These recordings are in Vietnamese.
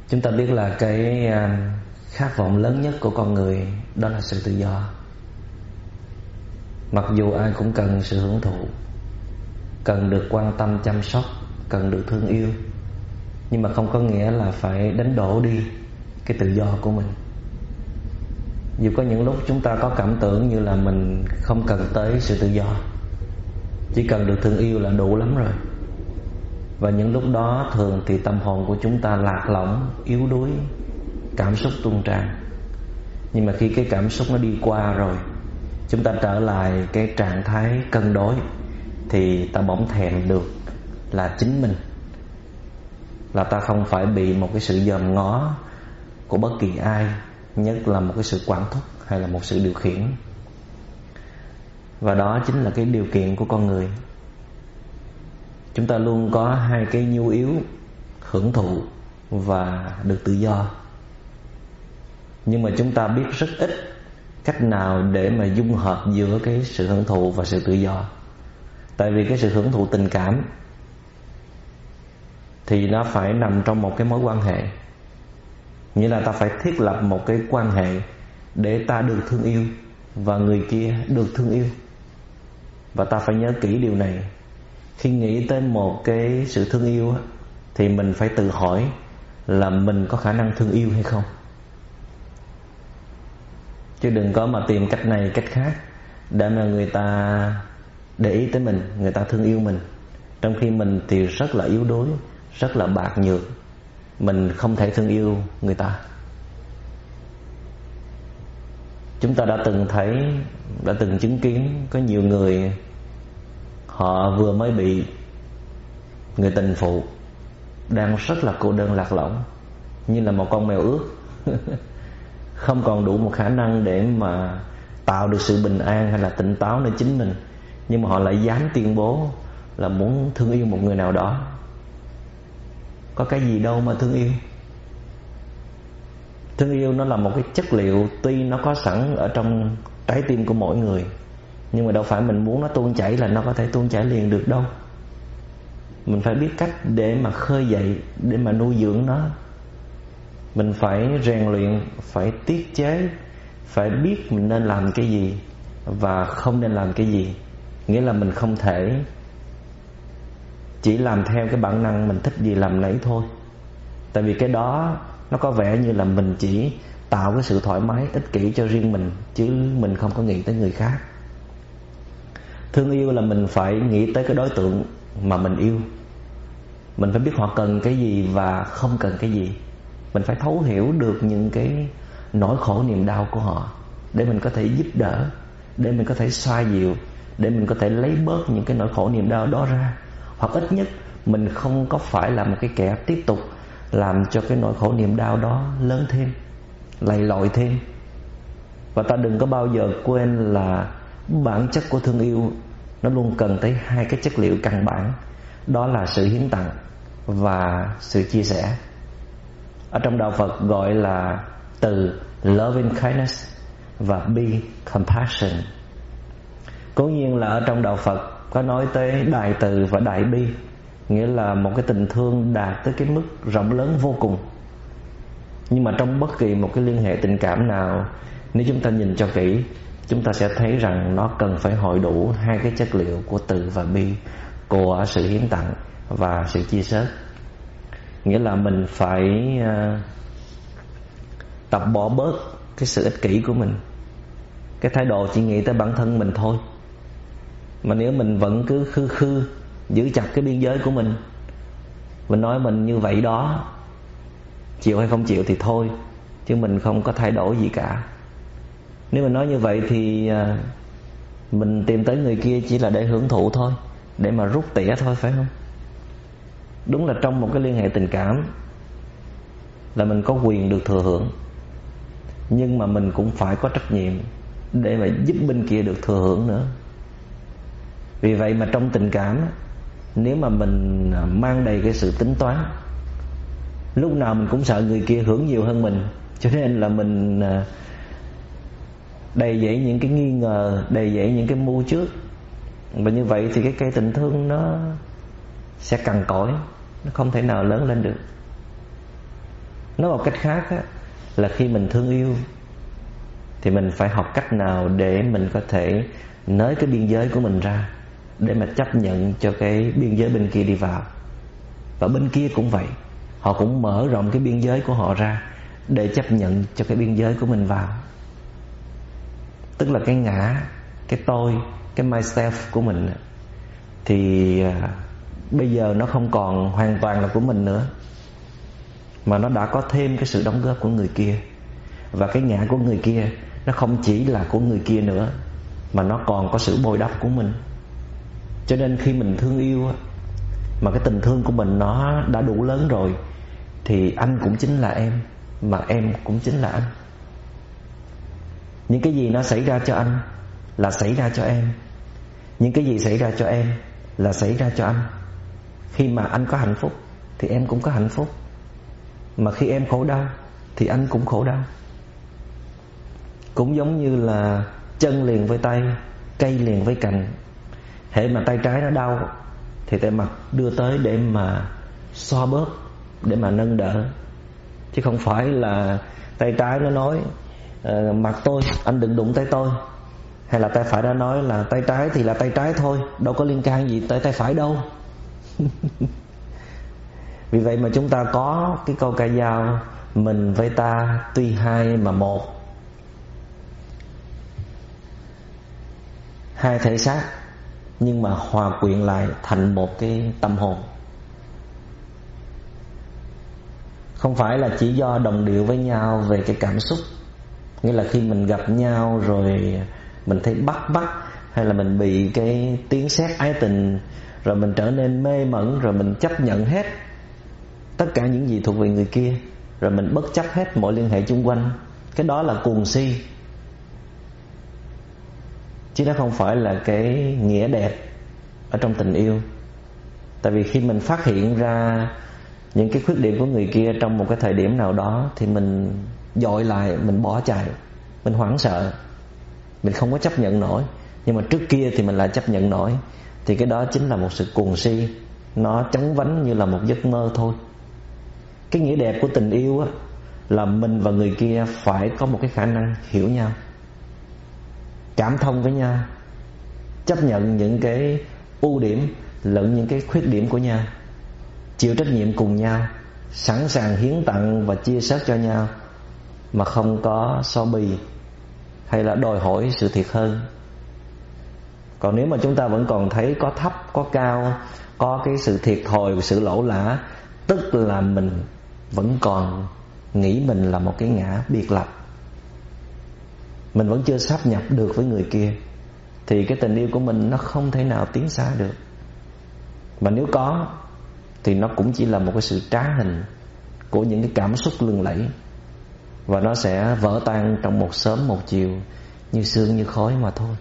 Chúng ta biết là cái khát vọng lớn nhất của con người đó là sự tự do. Mặc dù ai cũng cần sự hưởng thụ, cần được quan tâm chăm sóc, cần được thương yêu, nhưng mà không có nghĩa là phải đánh đổ đi cái tự do của mình. Dù có những lúc chúng ta có cảm tưởng như là mình không cần tới sự tự do, chỉ cần được thương yêu là đủ lắm rồi. Và những lúc đó thường thì tâm hồn của chúng ta lạc lõng, yếu đuối, cảm xúc tuôn tràn. Nhưng mà khi cái cảm xúc nó đi qua rồi, chúng ta trở lại cái trạng thái cân đối, thì ta bỗng thèm được là chính mình, là ta không phải bị một cái sự dòm ngó của bất kỳ ai, nhất là một cái sự quản thúc hay là một sự điều khiển. Và đó chính là cái điều kiện của con người. Chúng ta luôn có hai cái nhu yếu: hưởng thụ và được tự do. Nhưng mà chúng ta biết rất ít cách nào để mà dung hợp giữa cái sự hưởng thụ và sự tự do. Tại vì cái sự hưởng thụ tình cảm thì nó phải nằm trong một cái mối quan hệ, nghĩa là ta phải thiết lập một cái quan hệ để ta được thương yêu và người kia được thương yêu. Và ta phải nhớ kỹ điều này. Khi nghĩ tới một cái sự thương yêu thì mình phải tự hỏi là mình có khả năng thương yêu hay không. Chứ đừng có mà tìm cách này cách khác để mà người ta để ý tới mình, người ta thương yêu mình, trong khi mình thì rất là yếu đuối, rất là bạc nhược, mình không thể thương yêu người ta. Chúng ta đã từng thấy, đã từng chứng kiến có nhiều người họ vừa mới bị người tình phụ, đang rất là cô đơn lạc lõng, như là một con mèo ướt không còn đủ một khả năng để mà tạo được sự bình an hay là tỉnh táo nơi chính mình, nhưng mà họ lại dám tuyên bố là muốn thương yêu một người nào đó. Có cái gì đâu mà thương yêu. Thương yêu nó là một cái chất liệu, tuy nó có sẵn ở trong trái tim của mỗi người, nhưng mà đâu phải mình muốn nó tuôn chảy là nó có thể tuôn chảy liền được đâu. Mình phải biết cách để mà khơi dậy, để mà nuôi dưỡng nó. Mình phải rèn luyện, phải tiết chế, phải biết mình nên làm cái gì và không nên làm cái gì. Nghĩa là mình không thể chỉ làm theo cái bản năng mình thích gì làm nấy thôi. Tại vì cái đó nó có vẻ như là mình chỉ tạo cái sự thoải mái ích kỷ cho riêng mình, chứ mình không có nghĩ tới người khác. Thương yêu là mình phải nghĩ tới cái đối tượng mà mình yêu. Mình phải biết họ cần cái gì và không cần cái gì. Mình phải thấu hiểu được những cái nỗi khổ niềm đau của họ, để mình có thể giúp đỡ, để mình có thể xoa dịu, để mình có thể lấy bớt những cái nỗi khổ niềm đau đó ra. Hoặc ít nhất mình không có phải là một cái kẻ tiếp tục làm cho cái nỗi khổ niềm đau đó lớn thêm, lầy lội thêm. Và ta đừng có bao giờ quên là bản chất của thương yêu nó luôn cần tới hai cái chất liệu căn bản, đó là sự hiến tặng và sự chia sẻ. Ở trong đạo Phật gọi là từ loving kindness và be compassion. Cố nhiên là ở trong đạo Phật có nói tới đại từ và đại bi, nghĩa là một cái tình thương đạt tới cái mức rộng lớn vô cùng. Nhưng mà trong bất kỳ một cái liên hệ tình cảm nào, nếu chúng ta nhìn cho kỹ, chúng ta sẽ thấy rằng nó cần phải hội đủ hai cái chất liệu của từ và bi, của sự hiến tặng và sự chia sẻ. Nghĩa là mình phải tập bỏ bớt cái sự ích kỷ của mình, cái thái độ chỉ nghĩ tới bản thân mình thôi. Mà nếu mình vẫn cứ khư khư giữ chặt cái biên giới của mình nói mình như vậy đó, chịu hay không chịu thì thôi, chứ mình không có thay đổi gì cả. Nếu mình nói như vậy thì mình tìm tới người kia chỉ là để hưởng thụ thôi, để mà rút tỉa thôi, phải không? Đúng là trong một cái liên hệ tình cảm là mình có quyền được thừa hưởng, nhưng mà mình cũng phải có trách nhiệm để mà giúp bên kia được thừa hưởng nữa. Vì vậy mà trong tình cảm, nếu mà mình mang đầy cái sự tính toán, lúc nào mình cũng sợ người kia hưởng nhiều hơn mình, cho nên là mình đầy dẫy những cái nghi ngờ, đầy dẫy những cái mưu trước. Và như vậy thì cái cây tình thương nó sẽ cằn cỗi, nó không thể nào lớn lên được. Nói một cách khác á, là khi mình thương yêu thì mình phải học cách nào để mình có thể nới cái biên giới của mình ra, để mà chấp nhận cho cái biên giới bên kia đi vào. Và bên kia cũng vậy, họ cũng mở rộng cái biên giới của họ ra để chấp nhận cho cái biên giới của mình vào. Tức là cái ngã, cái tôi, cái myself của mình thì bây giờ nó không còn hoàn toàn là của mình nữa, mà nó đã có thêm cái sự đóng góp của người kia. Và cái ngã của người kia nó không chỉ là của người kia nữa, mà nó còn có sự bồi đắp của mình. Cho nên khi mình thương yêu mà cái tình thương của mình nó đã đủ lớn rồi, thì anh cũng chính là em, mà em cũng chính là anh. Những cái gì nó xảy ra cho anh là xảy ra cho em, những cái gì xảy ra cho em là xảy ra cho anh. Khi mà anh có hạnh phúc thì em cũng có hạnh phúc, mà khi em khổ đau thì anh cũng khổ đau. Cũng giống như là chân liền với tay, cây liền với cành. Hễ mà tay trái nó đau thì tay mặt đưa tới để mà xoa bóp, để mà nâng đỡ. Chứ không phải là tay trái nó nói mặt tôi, anh đừng đụng tay tôi. Hay là tay phải nó nói là tay trái thì là tay trái thôi, đâu có liên can gì tới tay phải đâu. Vì vậy mà chúng ta có cái câu ca dao: mình với ta tuy hai mà một. Hai thể xác nhưng mà hòa quyện lại thành một cái tâm hồn. Không phải là chỉ do đồng điệu với nhau về cái cảm xúc, nghĩa là khi mình gặp nhau rồi mình thấy bắt hay là mình bị cái tiếng sét ái tình, rồi mình trở nên mê mẩn, rồi mình chấp nhận hết tất cả những gì thuộc về người kia, rồi mình bất chấp hết mọi liên hệ chung quanh. Cái đó là cuồng si, chứ nó không phải là cái nghĩa đẹp ở trong tình yêu. Tại vì khi mình phát hiện ra những cái khuyết điểm của người kia trong một cái thời điểm nào đó, thì mình dội lại, mình bỏ chạy, mình hoảng sợ, mình không có chấp nhận nổi. Nhưng mà trước kia thì mình lại chấp nhận nổi, thì cái đó chính là một sự cuồng si. Nó chóng vánh như là một giấc mơ thôi. Cái nghĩa đẹp của tình yêu á, là mình và người kia phải có một cái khả năng hiểu nhau, cảm thông với nhau, chấp nhận những cái ưu điểm lẫn những cái khuyết điểm của nhau, chịu trách nhiệm cùng nhau, sẵn sàng hiến tặng và chia sẻ cho nhau, mà không có so bì hay là đòi hỏi sự thiệt hơn. Còn nếu mà chúng ta vẫn còn thấy có thấp, có cao, có cái sự thiệt thòi, sự lỗ lã, tức là mình vẫn còn nghĩ mình là một cái ngã biệt lập, mình vẫn chưa sáp nhập được với người kia, thì cái tình yêu của mình nó không thể nào tiến xa được. Mà nếu có thì nó cũng chỉ là một cái sự trá hình của những cái cảm xúc lừng lẫy, và nó sẽ vỡ tan trong một sớm một chiều, như sương như khói mà thôi.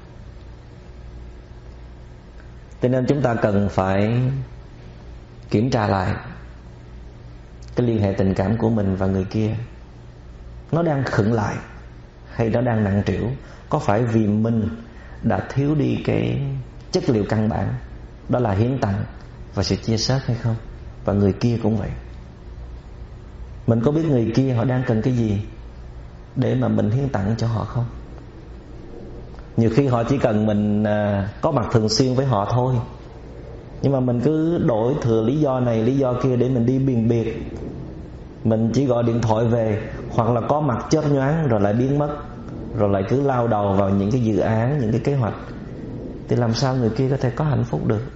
Cho nên chúng ta cần phải kiểm tra lại cái liên hệ tình cảm của mình và người kia. Nó đang khựng lại hay nó đang nặng trĩu? Có phải vì mình đã thiếu đi cái chất liệu căn bản, đó là hiến tặng và sự chia sẻ hay không? Và người kia cũng vậy. Mình có biết người kia họ đang cần cái gì để mà mình hiến tặng cho họ không? Nhiều khi họ chỉ cần mình có mặt thường xuyên với họ thôi, nhưng mà mình cứ đổi thừa lý do này lý do kia để mình đi biền biệt. Mình chỉ gọi điện thoại về, hoặc là có mặt chớp nhoáng rồi lại biến mất, rồi lại cứ lao đầu vào những cái dự án, những cái kế hoạch, thì làm sao người kia có thể có hạnh phúc được?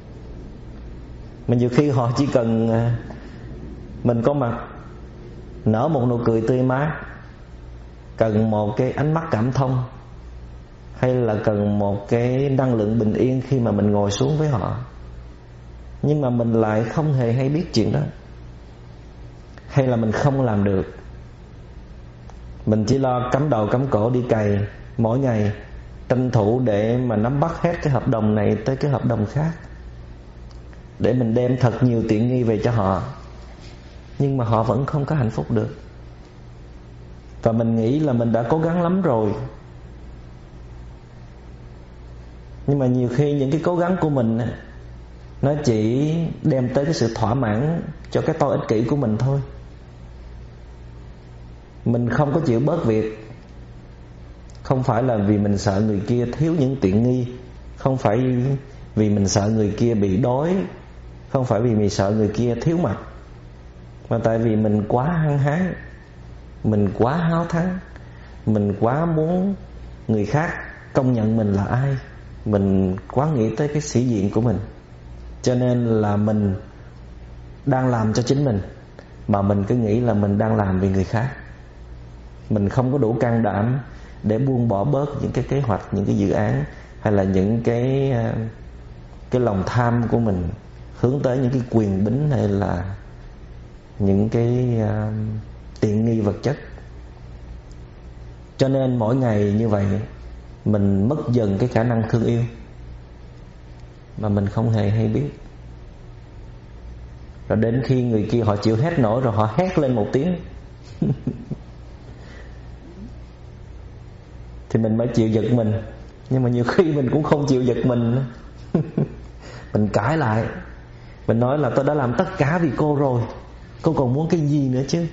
Mà nhiều khi họ chỉ cần mình có mặt, nở một nụ cười tươi mát, cần một cái ánh mắt cảm thông, hay là cần một cái năng lượng bình yên khi mà mình ngồi xuống với họ, nhưng mà mình lại không hề hay biết chuyện đó, hay là mình không làm được. Mình chỉ lo cắm đầu cắm cổ đi cày mỗi ngày, tranh thủ để mà nắm bắt hết cái hợp đồng này tới cái hợp đồng khác, để mình đem thật nhiều tiện nghi về cho họ, nhưng mà họ vẫn không có hạnh phúc được. Và mình nghĩ là mình đã cố gắng lắm rồi, nhưng mà nhiều khi những cái cố gắng của mình nó chỉ đem tới cái sự thỏa mãn cho cái tôi ích kỷ của mình thôi. Mình không có chịu bớt việc, không phải là vì mình sợ người kia thiếu những tiện nghi, không phải vì mình sợ người kia bị đói, không phải vì mình sợ người kia thiếu mặt, mà tại vì mình quá hăng hái, mình quá háo thắng, mình quá muốn người khác công nhận mình là ai, mình quá nghĩ tới cái sĩ diện của mình. Cho nên là mình đang làm cho chính mình, mà mình cứ nghĩ là mình đang làm vì người khác. Mình không có đủ can đảm để buông bỏ bớt những cái kế hoạch, những cái dự án, hay là những cái lòng tham của mình hướng tới những cái quyền bính, hay là những cái tiện nghi vật chất. Cho nên mỗi ngày như vậy mình mất dần cái khả năng thương yêu mà mình không hề hay biết. Rồi đến khi người kia họ chịu hết nổi rồi, họ hét lên một tiếng thì mình mới chịu giật mình. Nhưng mà nhiều khi mình cũng không chịu giật mình mình cãi lại, mình nói là tôi đã làm tất cả vì cô rồi, cô còn muốn cái gì nữa chứ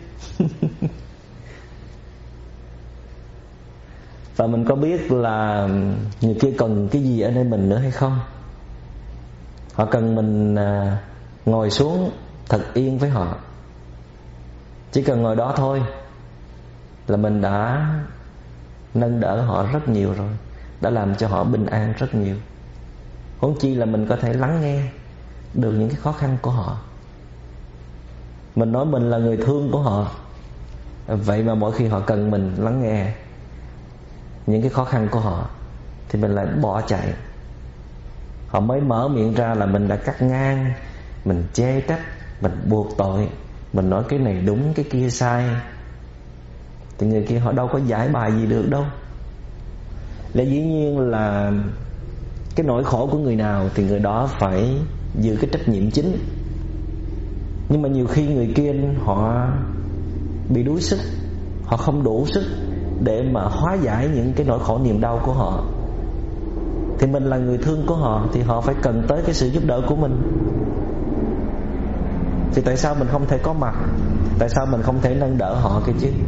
Và mình có biết là người kia cần cái gì ở nơi mình nữa hay không. Họ cần mình ngồi xuống thật yên với họ. Chỉ cần ngồi đó thôi là mình đã nâng đỡ họ rất nhiều rồi, đã làm cho họ bình an rất nhiều. Huống chi là mình có thể lắng nghe được những cái khó khăn của họ. Mình nói mình là người thương của họ, vậy mà mỗi khi họ cần mình lắng nghe những cái khó khăn của họ thì mình lại bỏ chạy. Họ mới mở miệng ra là mình đã cắt ngang, mình chê trách, mình buộc tội, mình nói cái này đúng cái kia sai, thì người kia họ đâu có giải bài gì được đâu. Lẽ dĩ nhiên là cái nỗi khổ của người nào thì người đó phải giữ cái trách nhiệm chính. Nhưng mà nhiều khi người kia họ bị đuối sức, họ không đủ sức để mà hóa giải những cái nỗi khổ niềm đau của họ, thì mình là người thương của họ thì họ phải cần tới cái sự giúp đỡ của mình. Thì tại sao mình không thể có mặt, tại sao mình không thể nâng đỡ họ kia chứ?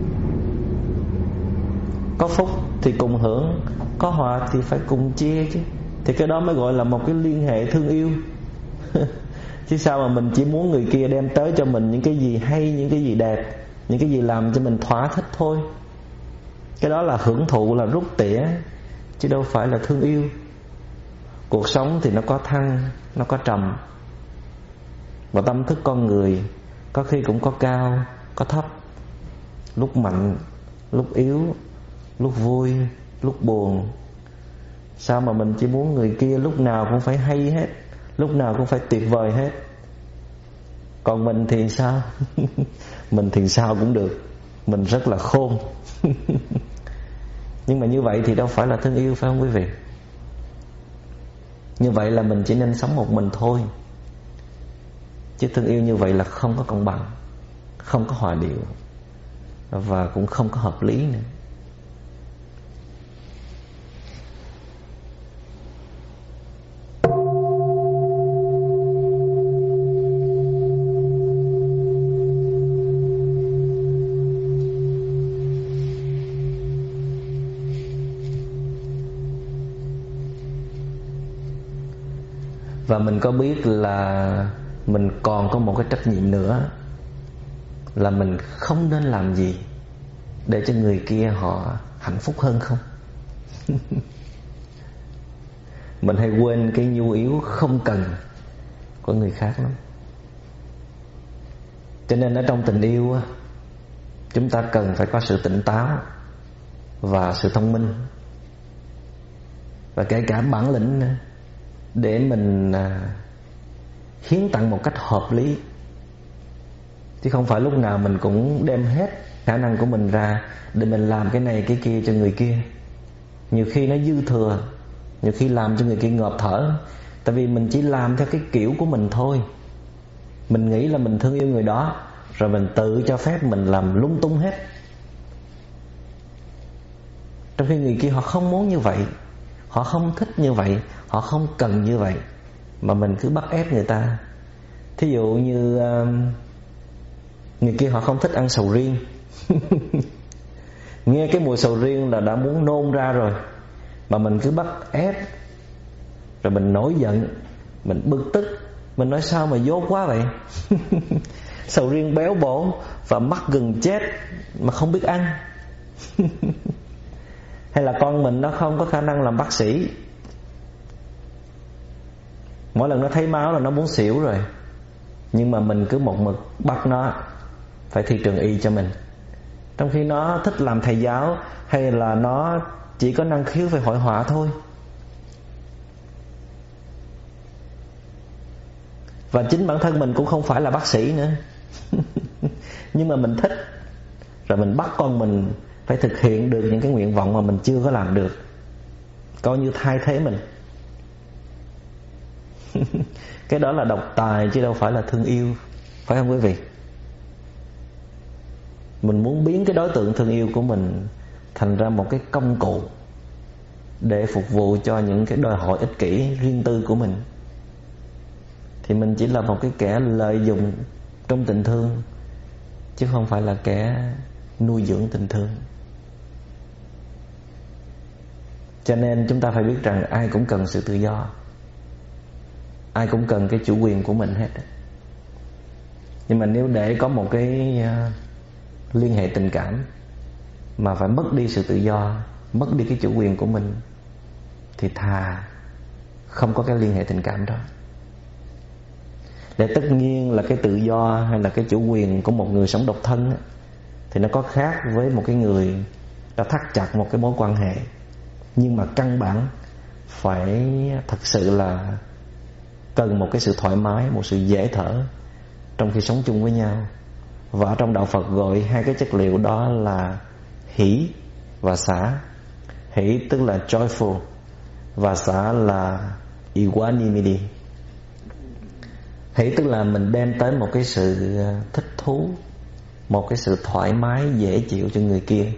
Có phúc thì cùng hưởng, có họa thì phải cùng chia chứ. Thì cái đó mới gọi là một cái liên hệ thương yêu chứ sao mà mình chỉ muốn người kia đem tới cho mình những cái gì hay, những cái gì đẹp, những cái gì làm cho mình thỏa thích thôi. Cái đó là hưởng thụ, là rút tỉa, chứ đâu phải là thương yêu. Cuộc sống thì nó có thăng, nó có trầm, và tâm thức con người có khi cũng có cao, có thấp, lúc mạnh, lúc yếu, lúc vui, lúc buồn. Sao mà mình chỉ muốn người kia lúc nào cũng phải hay hết, lúc nào cũng phải tuyệt vời hết? Còn mình thì sao? Mình thì sao cũng được, mình rất là khôn nhưng mà như vậy thì đâu phải là thương yêu, phải không quý vị? Như vậy là mình chỉ nên sống một mình thôi. Chứ thương yêu như vậy là không có công bằng, không có hòa điệu, và cũng không có hợp lý nữa. Và mình có biết là mình còn có một cái trách nhiệm nữa, là mình không nên làm gì để cho người kia họ hạnh phúc hơn không? Mình hay quên cái nhu yếu không cần của người khác lắm. Cho nên ở trong tình yêu chúng ta cần phải có sự tỉnh táo và sự thông minh, và kể cả bản lĩnh nữa, để mình hiến tặng một cách hợp lý. Chứ không phải lúc nào mình cũng đem hết khả năng của mình ra để mình làm cái này cái kia cho người kia. Nhiều khi nó dư thừa, nhiều khi làm cho người kia ngộp thở. Tại vì mình chỉ làm theo cái kiểu của mình thôi. Mình nghĩ là mình thương yêu người đó, rồi mình tự cho phép mình làm lung tung hết. Trong khi người kia họ không muốn như vậy, họ không thích như vậy, họ không cần như vậy, mà mình cứ bắt ép người ta. Thí dụ như người kia họ không thích ăn sầu riêng Nghe cái mùi sầu riêng là đã muốn nôn ra rồi, mà mình cứ bắt ép. Rồi mình nổi giận, mình bực tức, mình nói sao mà dốt quá vậy. Sầu riêng béo bổ và mắc gần chết mà không biết ăn. Hay là con mình nó không có khả năng làm bác sĩ, mỗi lần nó thấy máu là nó muốn xỉu rồi, nhưng mà mình cứ một mực bắt nó phải thi trường y cho mình, trong khi nó thích làm thầy giáo, hay là nó chỉ có năng khiếu về hội họa thôi. Và chính bản thân mình cũng không phải là bác sĩ nữa. Nhưng mà mình thích, rồi mình bắt con mình phải thực hiện được những cái nguyện vọng mà mình chưa có làm được, coi như thay thế mình. Cái đó là độc tài chứ đâu phải là thương yêu, phải không quý vị? Mình muốn biến cái đối tượng thương yêu của mình thành ra một cái công cụ để phục vụ cho những cái đòi hỏi ích kỷ riêng tư của mình, thì mình chỉ là một cái kẻ lợi dụng trong tình thương, chứ không phải là kẻ nuôi dưỡng tình thương. Cho nên chúng ta phải biết rằng ai cũng cần sự tự do, ai cũng cần cái chủ quyền của mình hết. Nhưng mà nếu để có một cái liên hệ tình cảm mà phải mất đi sự tự do, mất đi cái chủ quyền của mình, thì thà không có cái liên hệ tình cảm đó. Để tất nhiên là cái tự do hay là cái chủ quyền của một người sống độc thân thì nó có khác với một cái người đã thắt chặt một cái mối quan hệ. Nhưng mà căn bản phải thật sự là cần một cái sự thoải mái, một sự dễ thở trong khi sống chung với nhau. Và trong đạo Phật gọi hai cái chất liệu đó là hỷ và xả. Hỷ tức là joyful, và xả là equanimity. Hỷ tức là mình đem tới một cái sự thích thú, một cái sự thoải mái dễ chịu cho người kia.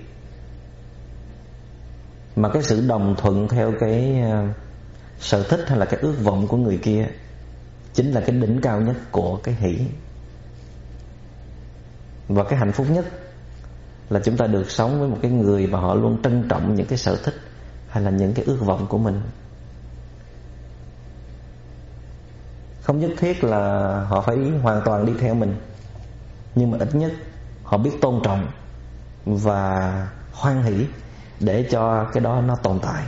Mà cái sự đồng thuận theo cái sở thích hay là cái ước vọng của người kia chính là cái đỉnh cao nhất của cái hỷ. Và cái hạnh phúc nhất là chúng ta được sống với một cái người mà họ luôn trân trọng những cái sở thích hay là những cái ước vọng của mình. Không nhất thiết là họ phải hoàn toàn đi theo mình, nhưng mà ít nhất họ biết tôn trọng và hoan hỷ để cho cái đó nó tồn tại,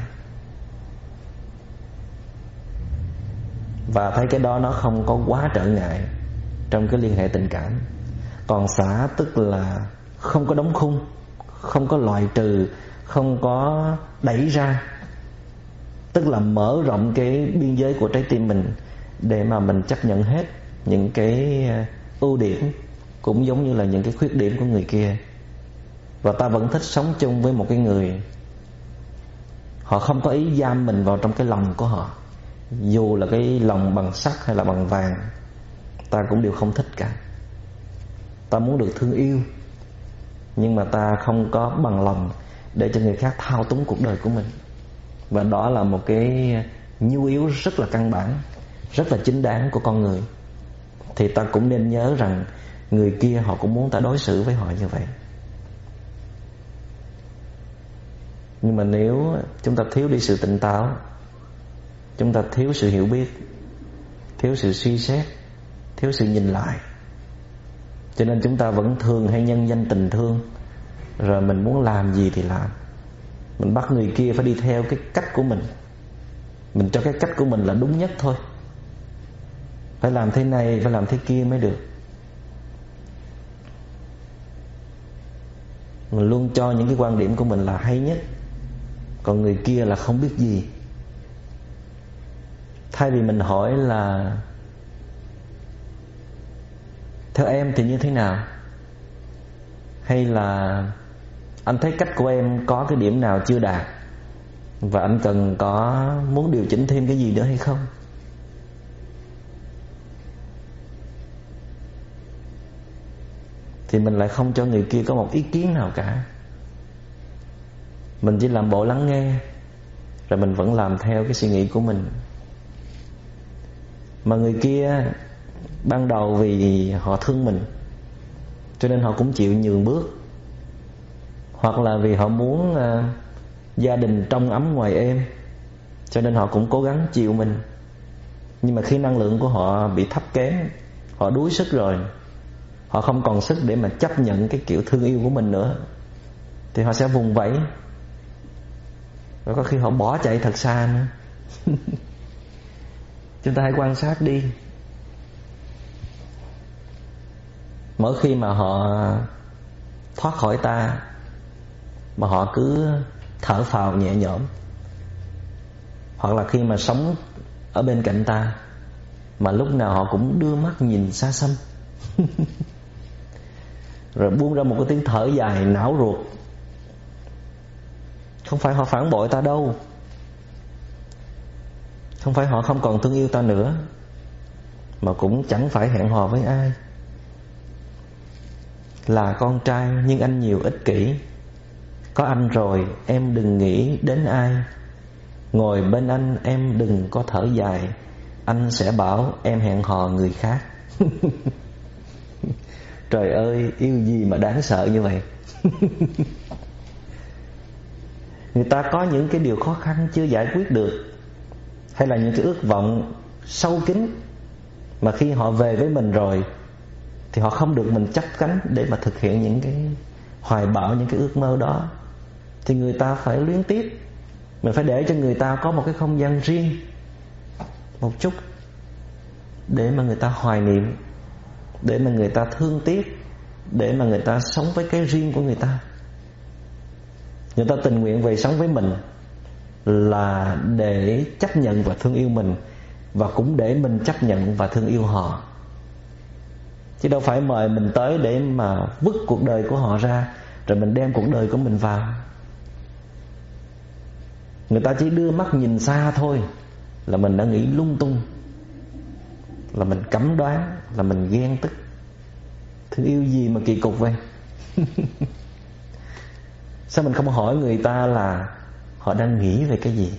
và thấy cái đó nó không có quá trở ngại trong cái liên hệ tình cảm. Còn xả tức là không có đóng khung, không có loại trừ, không có đẩy ra, tức là mở rộng cái biên giới của trái tim mình để mà mình chấp nhận hết những cái ưu điểm cũng giống như là những cái khuyết điểm của người kia. Và ta vẫn thích sống chung với một cái người họ không có ý giam mình vào trong cái lòng của họ. Dù là cái lòng bằng sắt hay là bằng vàng, ta cũng đều không thích cả. Ta muốn được thương yêu, nhưng mà ta không có bằng lòng để cho người khác thao túng cuộc đời của mình. Và đó là một cái nhu yếu rất là căn bản, rất là chính đáng của con người. Thì ta cũng nên nhớ rằng người kia họ cũng muốn ta đối xử với họ như vậy. Nhưng mà nếu chúng ta thiếu đi sự tỉnh táo, chúng ta thiếu sự hiểu biết, thiếu sự suy xét, thiếu sự nhìn lại, cho nên chúng ta vẫn thường hay nhân danh tình thương, rồi mình muốn làm gì thì làm. Mình bắt người kia phải đi theo cái cách của mình, mình cho cái cách của mình là đúng nhất thôi. Phải làm thế này, phải làm thế kia mới được. Mình luôn cho những cái quan điểm của mình là hay nhất, còn người kia là không biết gì. Thay vì mình hỏi là theo em thì như thế nào, hay là anh thấy cách của em có cái điểm nào chưa đạt và anh cần có muốn điều chỉnh thêm cái gì nữa hay không, thì mình lại không cho người kia có một ý kiến nào cả. Mình chỉ làm bộ lắng nghe, rồi mình vẫn làm theo cái suy nghĩ của mình. Mà người kia ban đầu vì họ thương mình, cho nên họ cũng chịu nhường bước, hoặc là vì họ muốn gia đình trong ấm ngoài êm, cho nên họ cũng cố gắng chiều mình. Nhưng mà khi năng lượng của họ bị thấp kém, họ đuối sức rồi, họ không còn sức để mà chấp nhận cái kiểu thương yêu của mình nữa, thì họ sẽ vùng vẫy, và có khi họ bỏ chạy thật xa nữa. Chúng ta hãy quan sát đi. Mỗi khi mà họ thoát khỏi ta, mà họ cứ thở phào nhẹ nhõm, hoặc là khi mà sống ở bên cạnh ta, mà lúc nào họ cũng đưa mắt nhìn xa xăm, rồi buông ra một cái tiếng thở dài não ruột. Không phải họ phản bội ta đâu, không phải họ không còn thương yêu ta nữa, mà cũng chẳng phải hẹn hò với ai. Là con trai nhưng anh nhiều ích kỷ, có anh rồi em đừng nghĩ đến ai. Ngồi bên anh em đừng có thở dài, anh sẽ bảo em hẹn hò người khác. Trời ơi, yêu gì mà đáng sợ như vậy. Người ta có những cái điều khó khăn chưa giải quyết được, hay là những cái ước vọng sâu kín, mà khi họ về với mình rồi thì họ không được mình chấp cánh để mà thực hiện những cái hoài bão, những cái ước mơ đó. Thì người ta phải luyến tiếc. Mình phải để cho người ta có một cái không gian riêng một chút, để mà người ta hoài niệm, để mà người ta thương tiếc, để mà người ta sống với cái riêng của người ta. Người ta tình nguyện về sống với mình là để chấp nhận và thương yêu mình, và cũng để mình chấp nhận và thương yêu họ. Chứ đâu phải mời mình tới để mà vứt cuộc đời của họ ra, rồi mình đem cuộc đời của mình vào. Người ta chỉ đưa mắt nhìn xa thôi là mình đã nghĩ lung tung, là mình cấm đoán, là mình ghen tức. Thương yêu gì mà kỳ cục vậy. Sao mình không hỏi người ta là họ đang nghĩ về cái gì,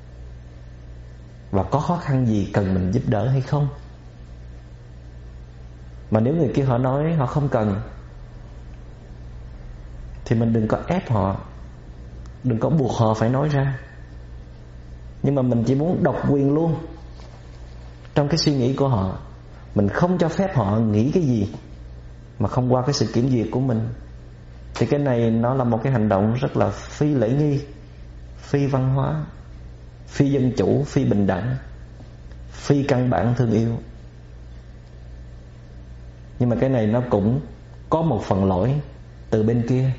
và có khó khăn gì cần mình giúp đỡ hay không? Mà nếu người kia họ nói họ không cần, thì mình đừng có ép họ, đừng có buộc họ phải nói ra. Nhưng mà mình chỉ muốn độc quyền luôn trong cái suy nghĩ của họ. Mình không cho phép họ nghĩ cái gì mà không qua cái sự kiểm duyệt của mình. Thì cái này nó là một cái hành động rất là phi lễ nghi, phi văn hóa, phi dân chủ, phi bình đẳng, phi căn bản thương yêu. Nhưng mà cái này nó cũng có một phần lỗi từ bên kia.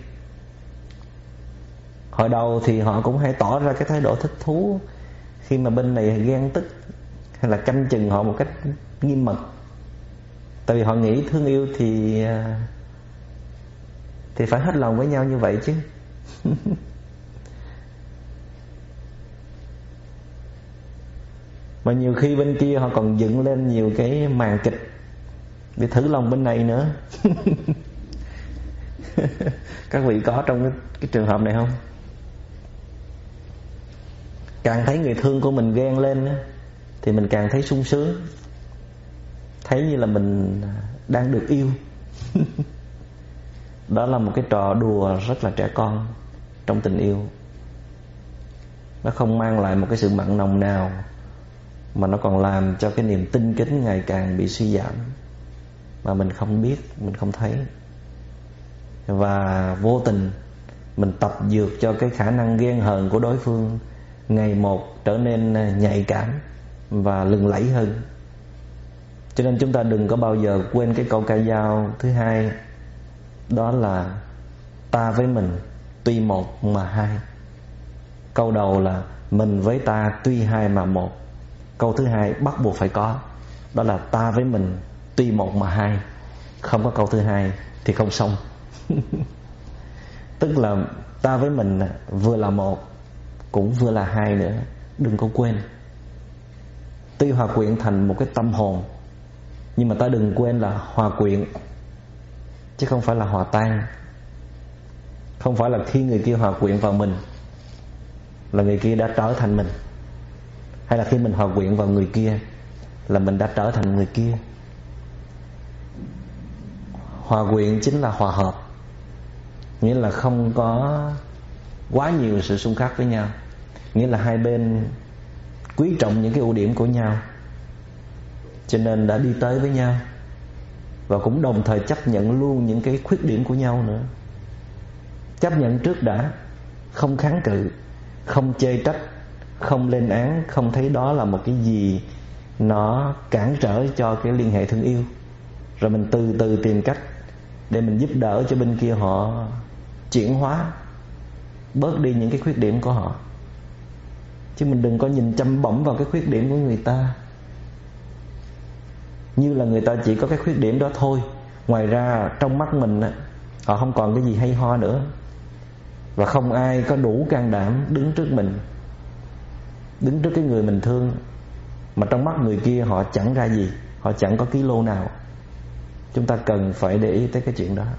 Hồi đầu thì họ cũng hay tỏ ra cái thái độ thích thú khi mà bên này ghen tức, hay là canh chừng họ một cách nghiêm mật. Tại vì họ nghĩ thương yêu thì phải hết lòng với nhau như vậy chứ. Mà nhiều khi bên kia họ còn dựng lên nhiều cái màn kịch để thử lòng bên này nữa. Các vị có trong cái trường hợp này không? Càng thấy người thương của mình ghen lên thì mình càng thấy sung sướng, thấy như là mình đang được yêu. Đó là một cái trò đùa rất là trẻ con trong tình yêu. Nó không mang lại một cái sự mặn nồng nào, mà nó còn làm cho cái niềm tinh kính ngày càng bị suy giảm, mà mình không biết, mình không thấy. Và vô tình mình tập dược cho cái khả năng ghen hờn của đối phương ngày một trở nên nhạy cảm và lừng lẫy hơn. Cho nên chúng ta đừng có bao giờ quên cái câu ca dao thứ hai, đó là ta với mình tuy một mà hai. Câu đầu là mình với ta tuy hai mà một. Câu thứ hai bắt buộc phải có, đó là ta với mình tuy một mà hai. Không có câu thứ hai thì không xong. Tức là ta với mình vừa là một, cũng vừa là hai nữa. Đừng có quên. Tuy hòa quyện thành một cái tâm hồn, nhưng mà ta đừng quên là hòa quyện, chứ không phải là hòa tan. Không phải là khi người kia hòa quyện vào mình là người kia đã trở thành mình, hay là khi mình hòa quyện vào người kia là mình đã trở thành người kia. Hòa quyện chính là hòa hợp. nghĩa là không có quá nhiều sự xung khắc với nhau, nghĩa là hai bên quý trọng những cái ưu điểm của nhau, cho nên đã đi tới với nhau, và cũng đồng thời chấp nhận luôn những cái khuyết điểm của nhau nữa. Chấp nhận trước đã, không kháng cự, không chê trách, không lên án, không thấy đó là một cái gì nó cản trở cho cái liên hệ thương yêu. Rồi mình từ từ tìm cách để mình giúp đỡ cho bên kia họ chuyển hóa, bớt đi những cái khuyết điểm của họ. Chứ mình đừng có nhìn chăm bỏng vào cái khuyết điểm của người ta, như là người ta chỉ có cái khuyết điểm đó thôi. Ngoài ra trong mắt mình họ không còn cái gì hay ho nữa, và không ai có đủ can đảm đứng trước mình, đứng trước cái người mình thương, mà trong mắt người kia họ chẳng ra gì, họ chẳng có ký lô nào. Chúng ta cần phải để ý tới cái chuyện đó.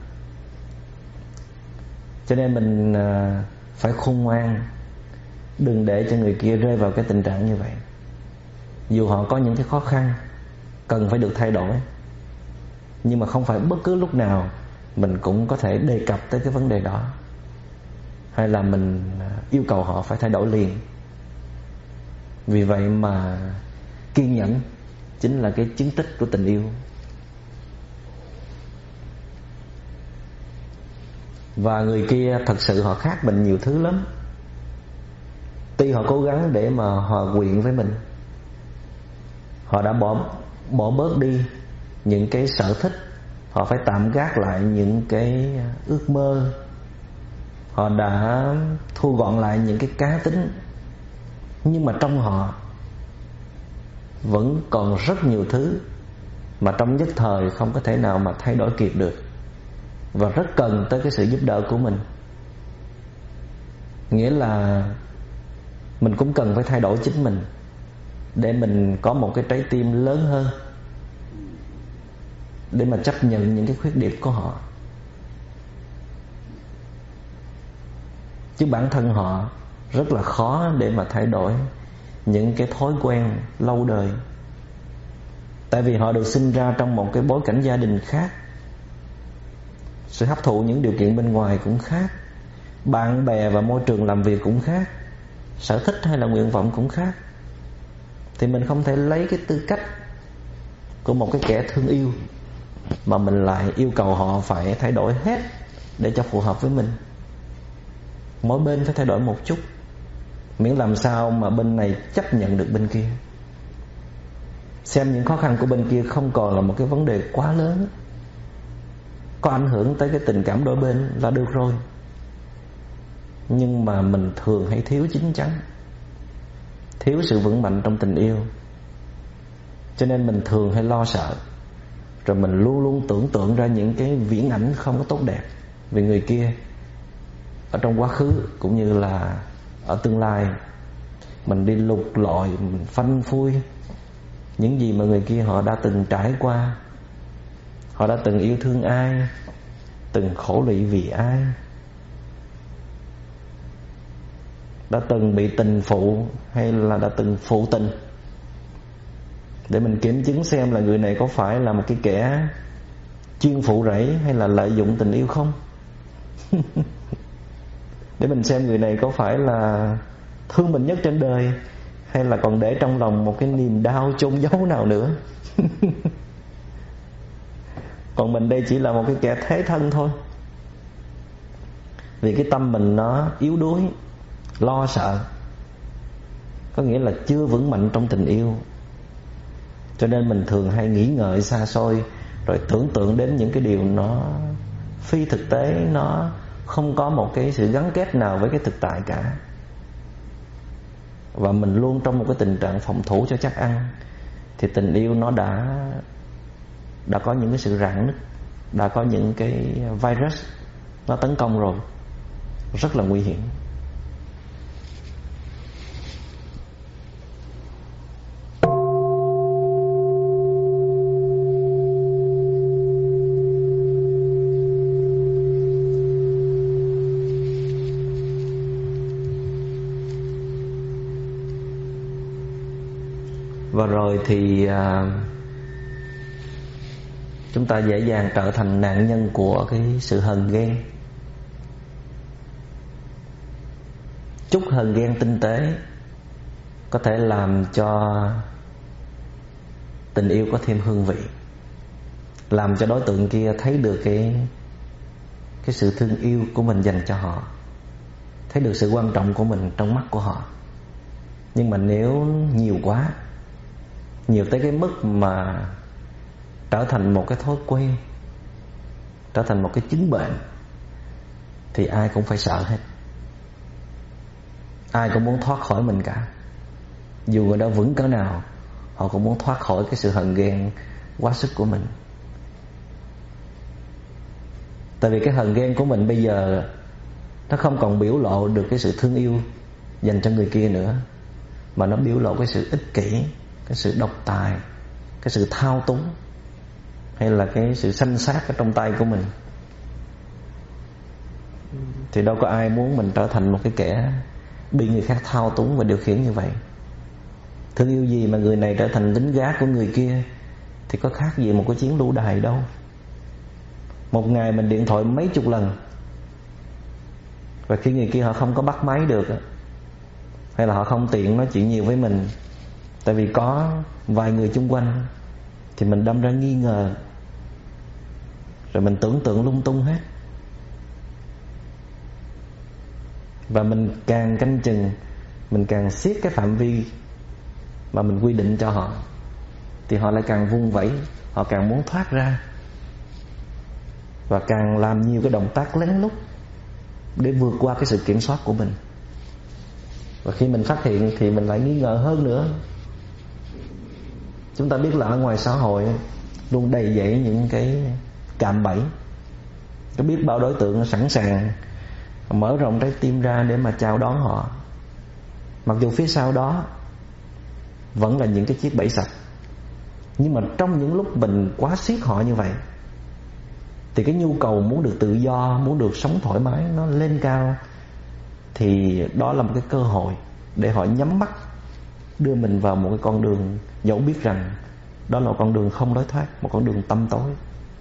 Cho nên mình phải khôn ngoan, đừng để cho người kia rơi vào cái tình trạng như vậy. Dù họ có những cái khó khăn cần phải được thay đổi, nhưng mà không phải bất cứ lúc nào mình cũng có thể đề cập tới cái vấn đề đó, hay là mình yêu cầu họ phải thay đổi liền. Vì vậy mà kiên nhẫn chính là cái chứng tích của tình yêu. Và người kia thật sự họ khác mình nhiều thứ lắm. Tuy họ cố gắng để mà hòa quyện với mình, họ đã bỏ bớt đi những cái sở thích, họ phải tạm gác lại những cái ước mơ, họ đã thu gọn lại những cái cá tính, nhưng mà trong họ vẫn còn rất nhiều thứ mà trong nhất thời không có thể nào mà thay đổi kịp được, và rất cần tới cái sự giúp đỡ của mình. Nghĩa là mình cũng cần phải thay đổi chính mình để mình có một cái trái tim lớn hơn, để mà chấp nhận những cái khuyết điểm của họ. Chứ bản thân họ rất là khó để mà thay đổi những cái thói quen lâu đời. Tại vì họ được sinh ra trong một cái bối cảnh gia đình khác, sự hấp thụ những điều kiện bên ngoài cũng khác, bạn bè và môi trường làm việc cũng khác, sở thích hay là nguyện vọng cũng khác. Thì mình không thể lấy cái tư cách của một cái kẻ thương yêu mà mình lại yêu cầu họ phải thay đổi hết để cho phù hợp với mình. Mỗi bên phải thay đổi một chút, miễn làm sao mà bên này chấp nhận được bên kia, xem những khó khăn của bên kia không còn là một cái vấn đề quá lớn, có ảnh hưởng tới cái tình cảm đôi bên là được rồi. Nhưng mà mình thường hay thiếu chín chắn, thiếu sự vững mạnh trong tình yêu, cho nên mình thường hay lo sợ, rồi mình luôn luôn tưởng tượng ra những cái viễn ảnh không có tốt đẹp về người kia ở trong quá khứ cũng như là ở tương lai. Mình đi lục lọi, mình phanh phui những gì mà người kia họ đã từng trải qua, họ đã từng yêu thương ai, từng khổ lụy vì ai, đã từng bị tình phụ hay là đã từng phụ tình, để mình kiểm chứng xem là người này có phải là một cái kẻ chuyên phụ rẫy hay là lợi dụng tình yêu không. Để mình xem người này có phải là thương mình nhất trên đời, hay là còn để trong lòng một cái niềm đau chôn giấu nào nữa. Còn mình đây chỉ là một cái kẻ thế thân thôi. Vì cái tâm mình nó yếu đuối, lo sợ, có nghĩa là chưa vững mạnh trong tình yêu, cho nên mình thường hay nghĩ ngợi xa xôi, rồi tưởng tượng đến những cái điều nó phi thực tế, nó không có một cái sự gắn kết nào với cái thực tại cả. Và mình luôn trong một cái tình trạng phòng thủ cho chắc ăn, thì tình yêu nó đã có những cái sự rạn nứt, đã có những cái virus nó tấn công rồi, rất là nguy hiểm. Và rồi thì chúng ta dễ dàng trở thành nạn nhân của cái sự hờn ghen. chút hờn ghen tinh tế có thể làm cho tình yêu có thêm hương vị, làm cho đối tượng kia thấy được cái sự thương yêu của mình dành cho họ, thấy được sự quan trọng của mình trong mắt của họ. Nhưng mà nếu nhiều quá, nhiều tới cái mức mà trở thành một cái thói quen, trở thành một cái chứng bệnh, thì ai cũng phải sợ hết. Ai cũng muốn thoát khỏi mình cả. Dù người đó vững cỡ nào, họ cũng muốn thoát khỏi cái sự hờn ghen quá sức của mình. Tại vì cái hờn ghen của mình bây giờ nó không còn biểu lộ được cái sự thương yêu dành cho người kia nữa, mà nó biểu lộ cái sự ích kỷ, cái sự độc tài, cái sự thao túng, hay là cái sự sanh sát ở trong tay của mình. Thì đâu có ai muốn mình trở thành một cái kẻ bị người khác thao túng và điều khiển như vậy. Thương yêu gì mà người này trở thành lính gác của người kia, thì có khác gì một cái chiến lưu đày đâu. Một ngày mình điện thoại mấy chục lần, và khi người kia họ không có bắt máy được, hay là họ không tiện nói chuyện nhiều với mình, tại vì có vài người chung quanh, thì mình đâm ra nghi ngờ, rồi mình tưởng tượng lung tung hết. Và mình càng canh chừng, mình càng siết cái phạm vi mà mình quy định cho họ, thì họ lại càng vung vẩy, họ càng muốn thoát ra, và càng làm nhiều cái động tác lén lút để vượt qua cái sự kiểm soát của mình. Và khi mình phát hiện thì mình lại nghi ngờ hơn nữa. Chúng ta biết là ở ngoài xã hội luôn đầy dẫy những cái cạm bẫy. Có biết bao đối tượng sẵn sàng mở rộng trái tim ra để mà chào đón họ, mặc dù phía sau đó vẫn là những cái chiếc bẫy sập. Nhưng mà trong những lúc mình quá siết họ như vậy, thì cái nhu cầu muốn được tự do, muốn được sống thoải mái nó lên cao, thì đó là một cái cơ hội để họ nhắm mắt đưa mình vào một cái con đường, dẫu biết rằng đó là một con đường không lối thoát, một con đường tăm tối.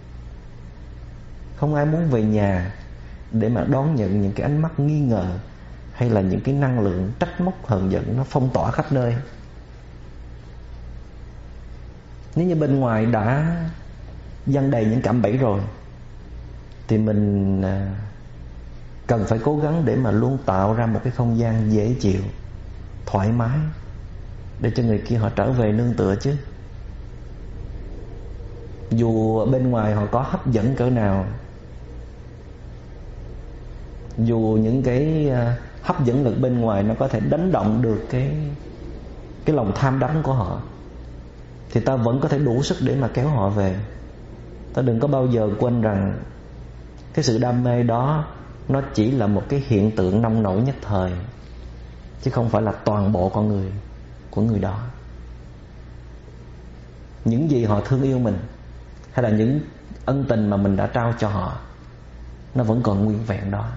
Không ai muốn về nhà để mà đón nhận những cái ánh mắt nghi ngờ, hay là những cái năng lượng trách móc hờn giận nó phong tỏa khắp nơi. Nếu như bên ngoài đã giăng đầy những cạm bẫy rồi, thì mình cần phải cố gắng để mà luôn tạo ra một cái không gian dễ chịu, thoải mái, để cho người kia họ trở về nương tựa chứ. Dù bên ngoài họ có hấp dẫn cỡ nào, dù những cái hấp dẫn lực bên ngoài nó có thể đánh động được cái lòng tham đắm của họ, thì ta vẫn có thể đủ sức để mà kéo họ về. Ta đừng có bao giờ quên rằng cái sự đam mê đó nó chỉ là một cái hiện tượng nông nổi nhất thời, chứ không phải là toàn bộ con người của người đó. Những gì họ thương yêu mình, hay là những ân tình mà mình đã trao cho họ, nó vẫn còn nguyên vẹn đó.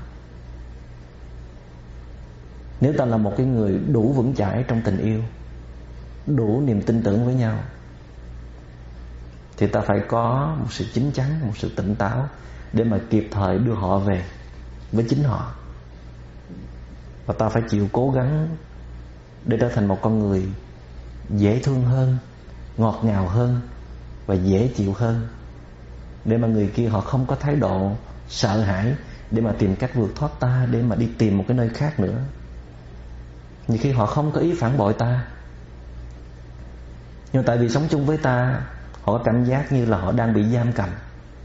Nếu ta là một cái người đủ vững chãi trong tình yêu, đủ niềm tin tưởng với nhau, thì ta phải có một sự chín chắn, một sự tỉnh táo để mà kịp thời đưa họ về với chính họ. Và ta phải chịu cố gắng để trở thành một con người dễ thương hơn, ngọt ngào hơn và dễ chịu hơn, để mà người kia họ không có thái độ sợ hãi để mà tìm cách vượt thoát ta, để mà đi tìm một cái nơi khác nữa. Nhiều khi họ không có ý phản bội ta, nhưng tại vì sống chung với ta, họ có cảm giác như là họ đang bị giam cầm.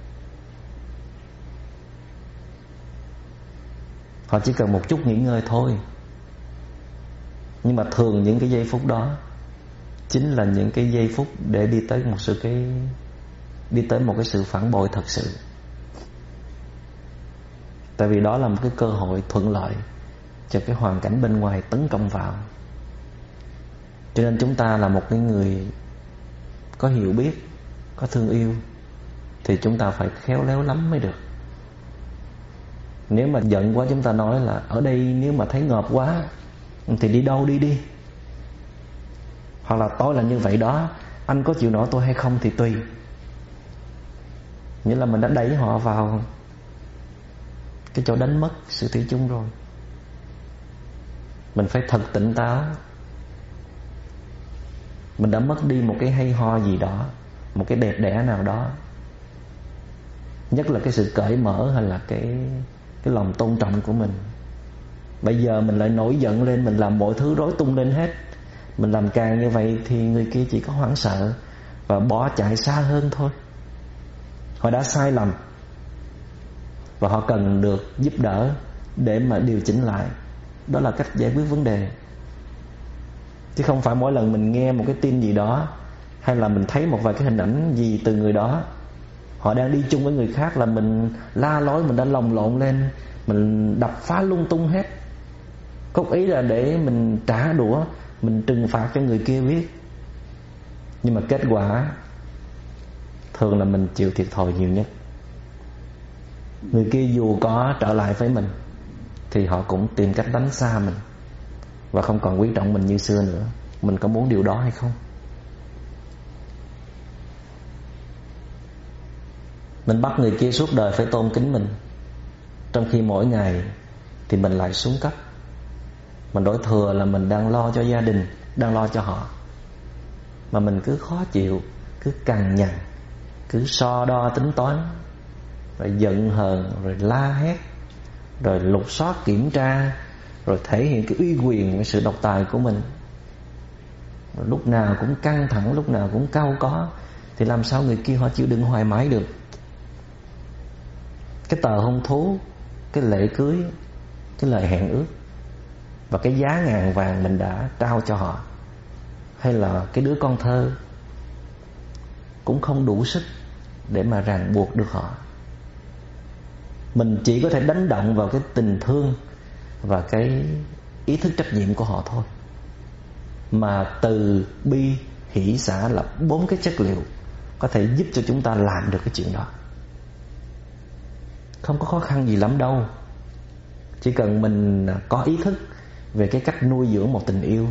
Họ chỉ cần một chút nghỉ ngơi thôi. Nhưng mà thường những cái giây phút đó chính là những cái giây phút để đi tới một cái sự phản bội thật sự. Tại vì đó là một cái cơ hội thuận lợi cho cái hoàn cảnh bên ngoài tấn công vào. Cho nên chúng ta là một cái người có hiểu biết, có thương yêu, thì chúng ta phải khéo léo lắm mới được. Nếu mà giận quá chúng ta nói là ở đây nếu mà thấy ngợp quá thì đi đâu đi. Hoặc là tôi là như vậy đó, anh có chịu nổi tôi hay không thì tùy. Nghĩa là mình đã đẩy họ vào cái chỗ đánh mất sự thủy chung rồi. Mình phải thật tỉnh táo. Mình đã mất đi một cái hay ho gì đó, một cái đẹp đẽ nào đó, nhất là cái sự cởi mở hay là cái lòng tôn trọng của mình. Bây giờ mình lại nổi giận lên, mình làm mọi thứ rối tung lên hết. Mình làm càng như vậy thì người kia chỉ có hoảng sợ và bỏ chạy xa hơn thôi. Họ đã sai lầm và họ cần được giúp đỡ để mà điều chỉnh lại. Đó là cách giải quyết vấn đề. Chứ không phải mỗi lần mình nghe một cái tin gì đó, hay là mình thấy một vài cái hình ảnh gì từ người đó, họ đang đi chung với người khác, là mình la lối, mình đã lồng lộn lên, mình đập phá lung tung hết. Cốt ý là để mình trả đũa, mình trừng phạt cho người kia biết. Nhưng mà kết quả thường là mình chịu thiệt thòi nhiều nhất. Người kia dù có trở lại với mình thì họ cũng tìm cách đánh xa mình và không còn quý trọng mình như xưa nữa. Mình có muốn điều đó hay không? Mình bắt người kia suốt đời phải tôn kính mình, trong khi mỗi ngày thì mình lại xuống cấp. Mình đổ thừa là mình đang lo cho gia đình, đang lo cho họ, mà mình cứ khó chịu, cứ cằn nhằn, cứ so đo tính toán, rồi giận hờn, rồi la hét, rồi lục soát kiểm tra, rồi thể hiện cái uy quyền, cái sự độc tài của mình. Rồi lúc nào cũng căng thẳng, lúc nào cũng cau có, thì làm sao người kia họ chịu đựng hoài mãi được? Cái tờ hôn thú, cái lễ cưới, cái lời hẹn ước và cái giá ngàn vàng mình đã trao cho họ, hay là cái đứa con thơ, cũng không đủ sức để mà ràng buộc được họ. Mình chỉ có thể đánh động vào cái tình thương và cái ý thức trách nhiệm của họ thôi. Mà từ bi, hỷ, xả là 4 cái chất liệu có thể giúp cho chúng ta làm được cái chuyện đó. Không có khó khăn gì lắm đâu. Chỉ cần mình có ý thức về cái cách nuôi dưỡng một tình yêu,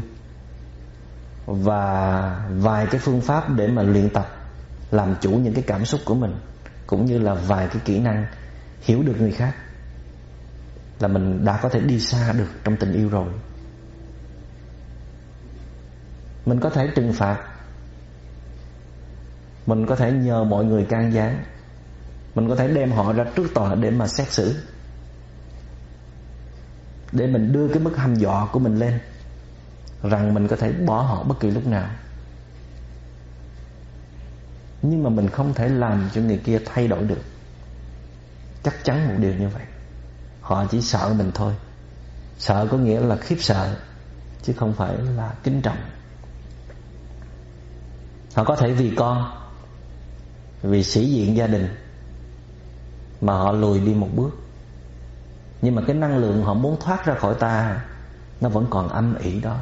và vài cái phương pháp để mà luyện tập làm chủ những cái cảm xúc của mình, cũng như là vài cái kỹ năng hiểu được người khác, là mình đã có thể đi xa được trong tình yêu rồi. Mình có thể trừng phạt, mình có thể nhờ mọi người can gián, mình có thể đem họ ra trước tòa để mà xét xử, để mình đưa cái bức hăm dọa của mình lên rằng mình có thể bỏ họ bất kỳ lúc nào. Nhưng mà mình không thể làm cho người kia thay đổi được. Chắc chắn một điều như vậy. Họ chỉ sợ mình thôi. Sợ có nghĩa là khiếp sợ, chứ không phải là kính trọng. Họ có thể vì con, vì sĩ diện gia đình mà họ lùi đi một bước, nhưng mà cái năng lượng họ muốn thoát ra khỏi ta, nó vẫn còn âm ỉ đó.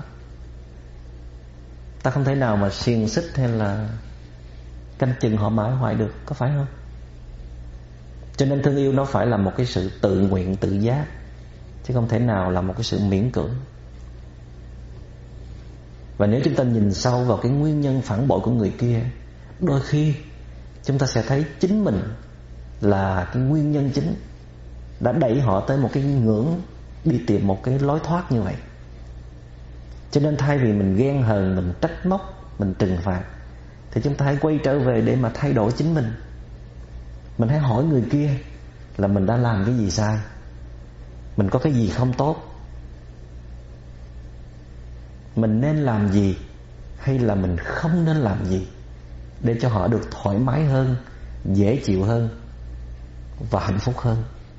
Ta không thể nào mà xiềng xích hay là canh chừng họ mãi hoài được, có phải không? Cho nên thương yêu nó phải là một cái sự tự nguyện, tự giác, chứ không thể nào là một cái sự miễn cưỡng. Và nếu chúng ta nhìn sâu vào cái nguyên nhân phản bội của người kia, đôi khi chúng ta sẽ thấy chính mình là cái nguyên nhân chính đã đẩy họ tới một cái ngưỡng đi tìm một cái lối thoát như vậy. Cho nên thay vì mình ghen hờn, mình trách móc, mình trừng phạt, thì chúng ta hãy quay trở về để mà thay đổi chính mình. Mình hãy hỏi người kia là mình đã làm cái gì sai, mình có cái gì không tốt, mình nên làm gì hay là mình không nên làm gì, để cho họ được thoải mái hơn, dễ chịu hơn và hạnh phúc hơn.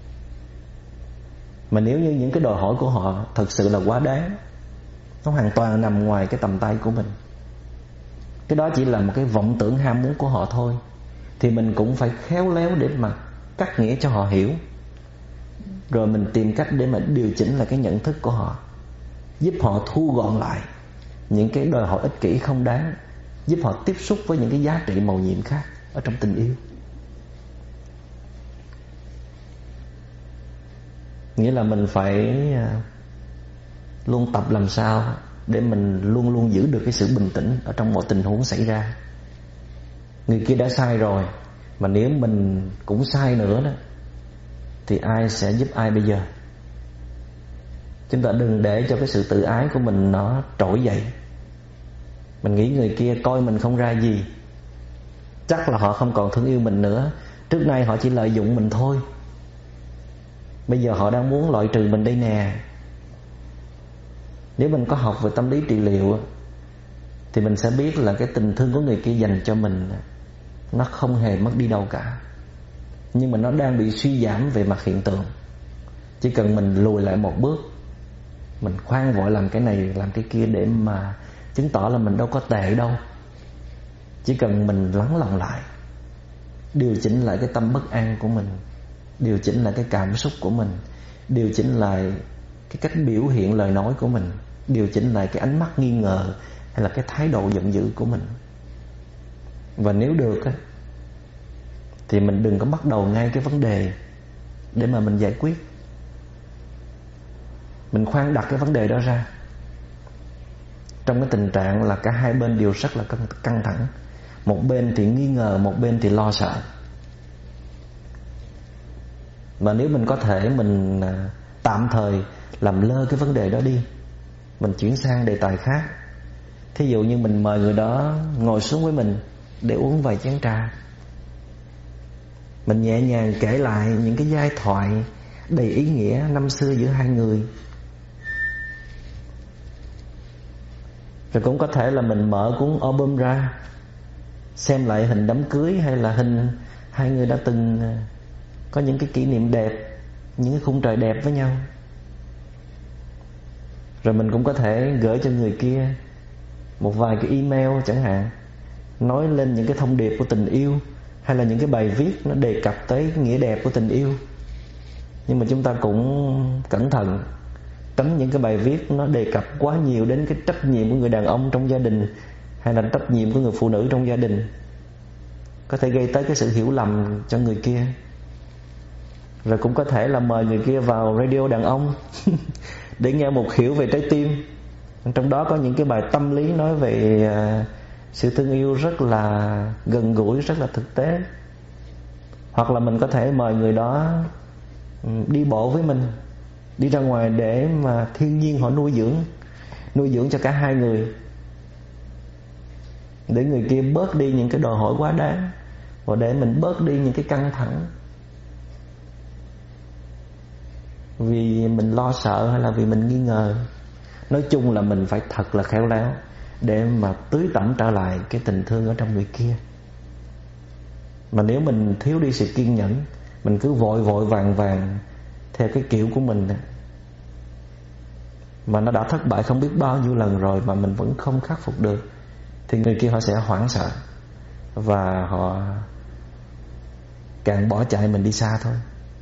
Mà nếu như những cái đòi hỏi của họ thật sự là quá đáng, nó hoàn toàn nằm ngoài cái tầm tay của mình, cái đó chỉ là một cái vọng tưởng ham muốn của họ thôi, thì mình cũng phải khéo léo để mà cắt nghĩa cho họ hiểu, rồi mình tìm cách để mà điều chỉnh lại cái nhận thức của họ, giúp họ thu gọn lại những cái đòi hỏi ích kỷ không đáng, giúp họ tiếp xúc với những cái giá trị màu nhiệm khác ở trong tình yêu. Nghĩa là mình phải luôn tập làm sao để mình luôn luôn giữ được cái sự bình tĩnh ở trong mọi tình huống xảy ra. Người kia đã sai rồi, mà nếu mình cũng sai nữa đó, thì ai sẽ giúp ai bây giờ? Chúng ta đừng để cho cái sự tự ái của mình nó trỗi dậy. Mình nghĩ người kia coi mình không ra gì, chắc là họ không còn thương yêu mình nữa. Trước nay họ chỉ lợi dụng mình thôi, bây giờ họ đang muốn loại trừ mình đây nè. Nếu mình có học về tâm lý trị liệu thì mình sẽ biết là cái tình thương của người kia dành cho mình nó không hề mất đi đâu cả, nhưng mà nó đang bị suy giảm về mặt hiện tượng. Chỉ cần mình lùi lại một bước, mình khoan vội làm cái này làm cái kia để mà chứng tỏ là mình đâu có tệ đâu. Chỉ cần mình lắng lòng lại, điều chỉnh lại cái tâm bất an của mình, điều chỉnh lại cái cảm xúc của mình, điều chỉnh lại cái cách biểu hiện lời nói của mình, điều chỉnh lại cái ánh mắt nghi ngờ hay là cái thái độ giận dữ của mình. Và nếu được á, thì mình đừng có bắt đầu ngay cái vấn đề để mà mình giải quyết. Mình khoan đặt cái vấn đề đó ra trong cái tình trạng là cả hai bên đều rất là căng thẳng. Một bên thì nghi ngờ, một bên thì lo sợ. Và nếu mình có thể mình tạm thời làm lơ cái vấn đề đó đi, mình chuyển sang đề tài khác. Thí dụ như mình mời người đó ngồi xuống với mình để uống vài chén trà. Mình nhẹ nhàng kể lại những cái giai thoại đầy ý nghĩa năm xưa giữa hai người. Rồi cũng có thể là mình mở cuốn album ra, xem lại hình đám cưới hay là hình hai người đã từng có những cái kỷ niệm đẹp, những cái khung trời đẹp với nhau. Rồi mình cũng có thể gửi cho người kia một vài cái email chẳng hạn, nói lên những cái thông điệp của tình yêu, hay là những cái bài viết nó đề cập tới nghĩa đẹp của tình yêu. Nhưng mà chúng ta cũng cẩn thận, tránh những cái bài viết nó đề cập quá nhiều đến cái trách nhiệm của người đàn ông trong gia đình, hay là trách nhiệm của người phụ nữ trong gia đình, có thể gây tới cái sự hiểu lầm cho người kia. Rồi cũng có thể là mời người kia vào radio đàn ông để nghe một hiểu về trái tim. Trong đó có những cái bài tâm lý nói về sự thương yêu rất là gần gũi, rất là thực tế. Hoặc là mình có thể mời người đó đi bộ với mình, đi ra ngoài để mà thiên nhiên họ nuôi dưỡng cho cả hai người, để người kia bớt đi những cái đòi hỏi quá đáng, và để mình bớt đi những cái căng thẳng vì mình lo sợ hay là vì mình nghi ngờ. Nói chung là mình phải thật là khéo léo để mà tưới tẩm trở lại cái tình thương ở trong người kia. Mà nếu mình thiếu đi sự kiên nhẫn, mình cứ vội vàng theo cái kiểu của mình, mà nó đã thất bại không biết bao nhiêu lần rồi mà mình vẫn không khắc phục được, thì người kia họ sẽ hoảng sợ và họ càng bỏ chạy mình đi xa thôi.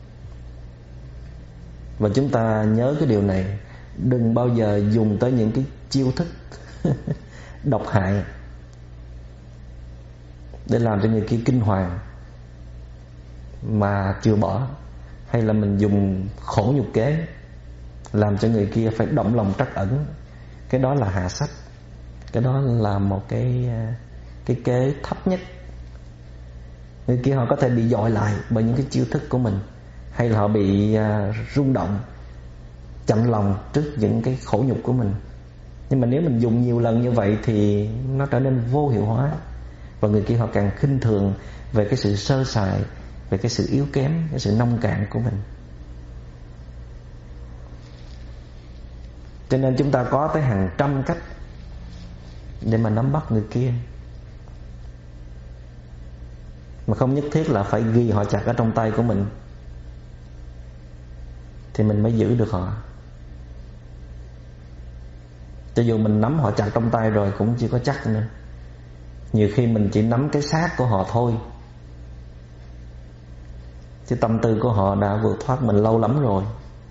Và chúng ta nhớ cái điều này, đừng bao giờ dùng tới những cái chiêu thức độc hại để làm cho người kia kinh hoàng mà chưa bỏ, hay là mình dùng khổ nhục kế làm cho người kia phải động lòng trắc ẩn. Cái đó là hạ sách, cái đó là một cái kế thấp nhất. Người kia họ có thể bị dội lại bởi những cái chiêu thức của mình, hay là họ bị rung động, chạnh lòng trước những cái khổ nhục của mình. Nhưng mà nếu mình dùng nhiều lần như vậy thì nó trở nên vô hiệu hóa, và người kia họ càng khinh thường về cái sự sơ sài, về cái sự yếu kém, cái sự nông cạn của mình. Cho nên chúng ta có tới hàng trăm cách để mà nắm bắt người kia, mà không nhất thiết là phải ghi họ chặt ở trong tay của mình thì mình mới giữ được họ. Cho dù mình nắm họ chặt trong tay rồi cũng chưa có chắc nữa. Nhiều khi mình chỉ nắm cái xác của họ thôi, chứ tâm tư của họ đã vượt thoát mình lâu lắm rồi.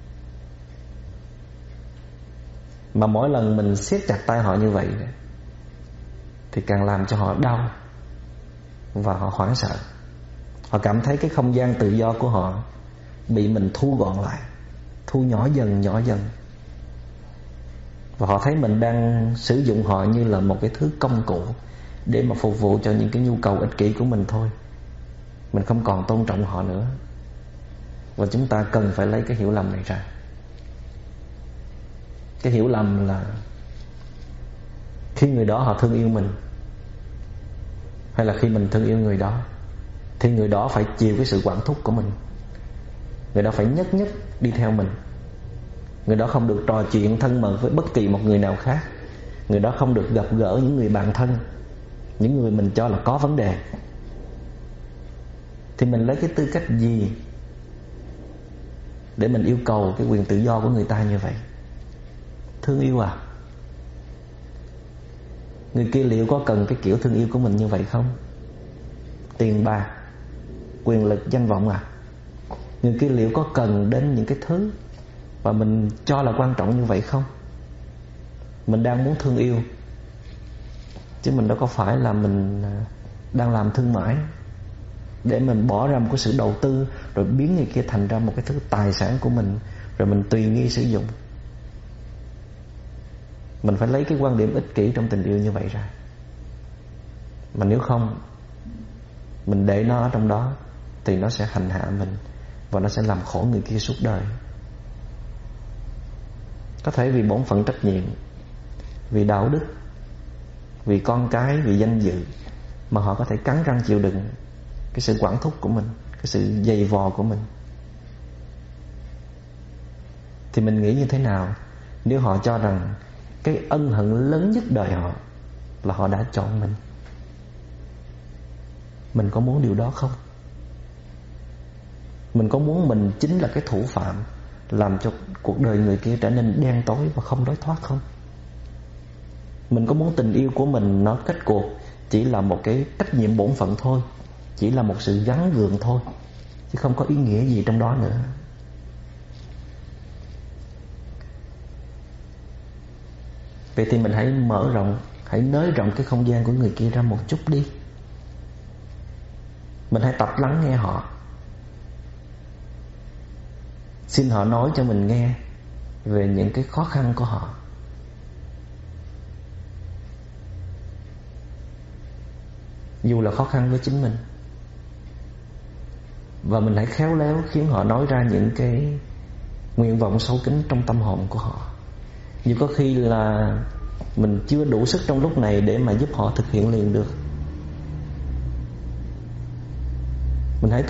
Mà mỗi lần mình siết chặt tay họ như vậy thì càng làm cho họ đau và họ hoảng sợ. Họ cảm thấy cái không gian tự do của họ bị mình thu gọn lại, thu nhỏ dần. Và họ thấy mình đang sử dụng họ như là một cái thứ công cụ để mà phục vụ cho những cái nhu cầu ích kỷ của mình thôi. Mình không còn tôn trọng họ nữa. Và chúng ta cần phải lấy cái hiểu lầm này ra. Cái hiểu lầm là khi người đó họ thương yêu mình, hay là khi mình thương yêu người đó, thì người đó phải chịu cái sự quản thúc của mình. Người đó phải nhất đi theo mình. Người đó không được trò chuyện thân mật với bất kỳ một người nào khác. Người đó không được gặp gỡ những người bạn thân, những người mình cho là có vấn đề. Thì mình lấy cái tư cách gì để mình yêu cầu cái quyền tự do của người ta như vậy? Thương yêu à? Người kia liệu có cần cái kiểu thương yêu của mình như vậy không? Tiền bạc, quyền lực, danh vọng à? Người kia liệu có cần đến những cái thứ mà mình cho là quan trọng như vậy không? Mình đang muốn thương yêu, chứ mình đâu có phải là mình đang làm thương mại để mình bỏ ra một cái sự đầu tư rồi biến người kia thành ra một cái thứ tài sản của mình, rồi mình tùy nghi sử dụng. Mình phải lấy cái quan điểm ích kỷ trong tình yêu như vậy ra. Mà nếu không, mình để nó ở trong đó thì nó sẽ hành hạ mình, và nó sẽ làm khổ người kia suốt đời. Có thể vì bổn phận trách nhiệm, vì đạo đức, vì con cái, vì danh dự, mà họ có thể cắn răng chịu đựng cái sự quản thúc của mình, cái sự dày vò của mình. Thì mình nghĩ như thế nào nếu họ cho rằng cái ân hận lớn nhất đời họ là họ đã chọn mình? Mình có muốn điều đó không? Mình có muốn mình chính là cái thủ phạm làm cho cuộc đời người kia trở nên đen tối và không lối thoát không? Mình có muốn tình yêu của mình nó kết cuộc chỉ là một cái trách nhiệm bổn phận thôi, chỉ là một sự gắn gượng thôi, chứ không có ý nghĩa gì trong đó nữa? Vậy thì mình hãy mở rộng, hãy nới rộng cái không gian của người kia ra một chút đi. Mình hãy tập lắng nghe họ. Xin họ nói cho mình nghe về những cái khó khăn của họ. Dù là khó khăn với chính mình. Và mình hãy khéo léo khiến họ nói ra những cái nguyện vọng sâu kín trong tâm hồn của họ. Dù có khi là mình chưa đủ sức trong lúc này để mà giúp họ thực hiện liền được. Mình hãy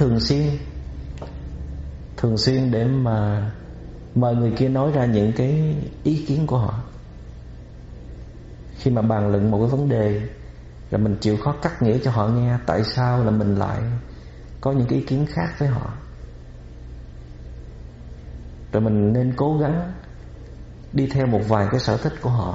thường xuyên để mà mời người kia nói ra những cái ý kiến của họ. Khi mà bàn luận một cái vấn đề, rồi mình chịu khó cắt nghĩa cho họ nghe tại sao là mình lại có những cái ý kiến khác với họ. Rồi mình nên cố gắng đi theo một vài cái sở thích của họ.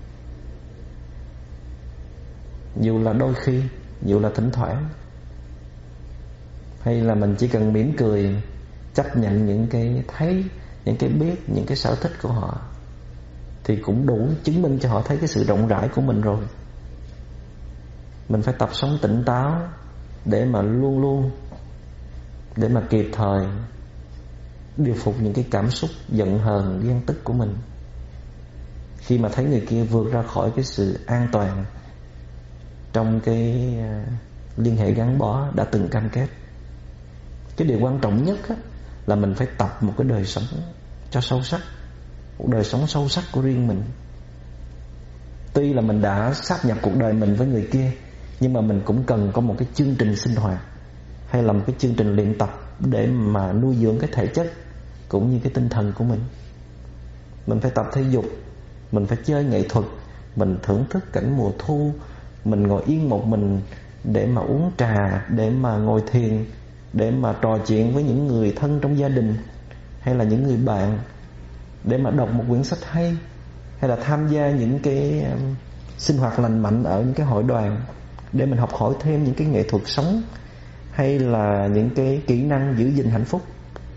Dù là đôi khi, dù là thỉnh thoảng, hay là mình chỉ cần mỉm cười chấp nhận những cái thấy, những cái biết, những cái sở thích của họ, thì cũng đủ chứng minh cho họ thấy cái sự rộng rãi của mình rồi. Mình phải tập sống tỉnh táo để mà luôn luôn, để mà kịp thời điều phục những cái cảm xúc giận hờn, ghen tức của mình khi mà thấy người kia vượt ra khỏi cái sự an toàn trong cái liên hệ gắn bó đã từng cam kết. Cái điều quan trọng nhất là mình phải tập một cái đời sống cho sâu sắc, một đời sống sâu sắc của riêng mình. Tuy là mình đã sáp nhập cuộc đời mình với người kia, nhưng mà mình cũng cần có một cái chương trình sinh hoạt hay là một cái chương trình luyện tập để mà nuôi dưỡng cái thể chất cũng như cái tinh thần của mình. Mình phải tập thể dục, mình phải chơi nghệ thuật, mình thưởng thức cảnh mùa thu, mình ngồi yên một mình để mà uống trà, để mà ngồi thiền, để mà trò chuyện với những người thân trong gia đình hay là những người bạn, để mà đọc một quyển sách hay, hay là tham gia những cái sinh hoạt lành mạnh ở những cái hội đoàn để mình học hỏi thêm những cái nghệ thuật sống hay là những cái kỹ năng giữ gìn hạnh phúc.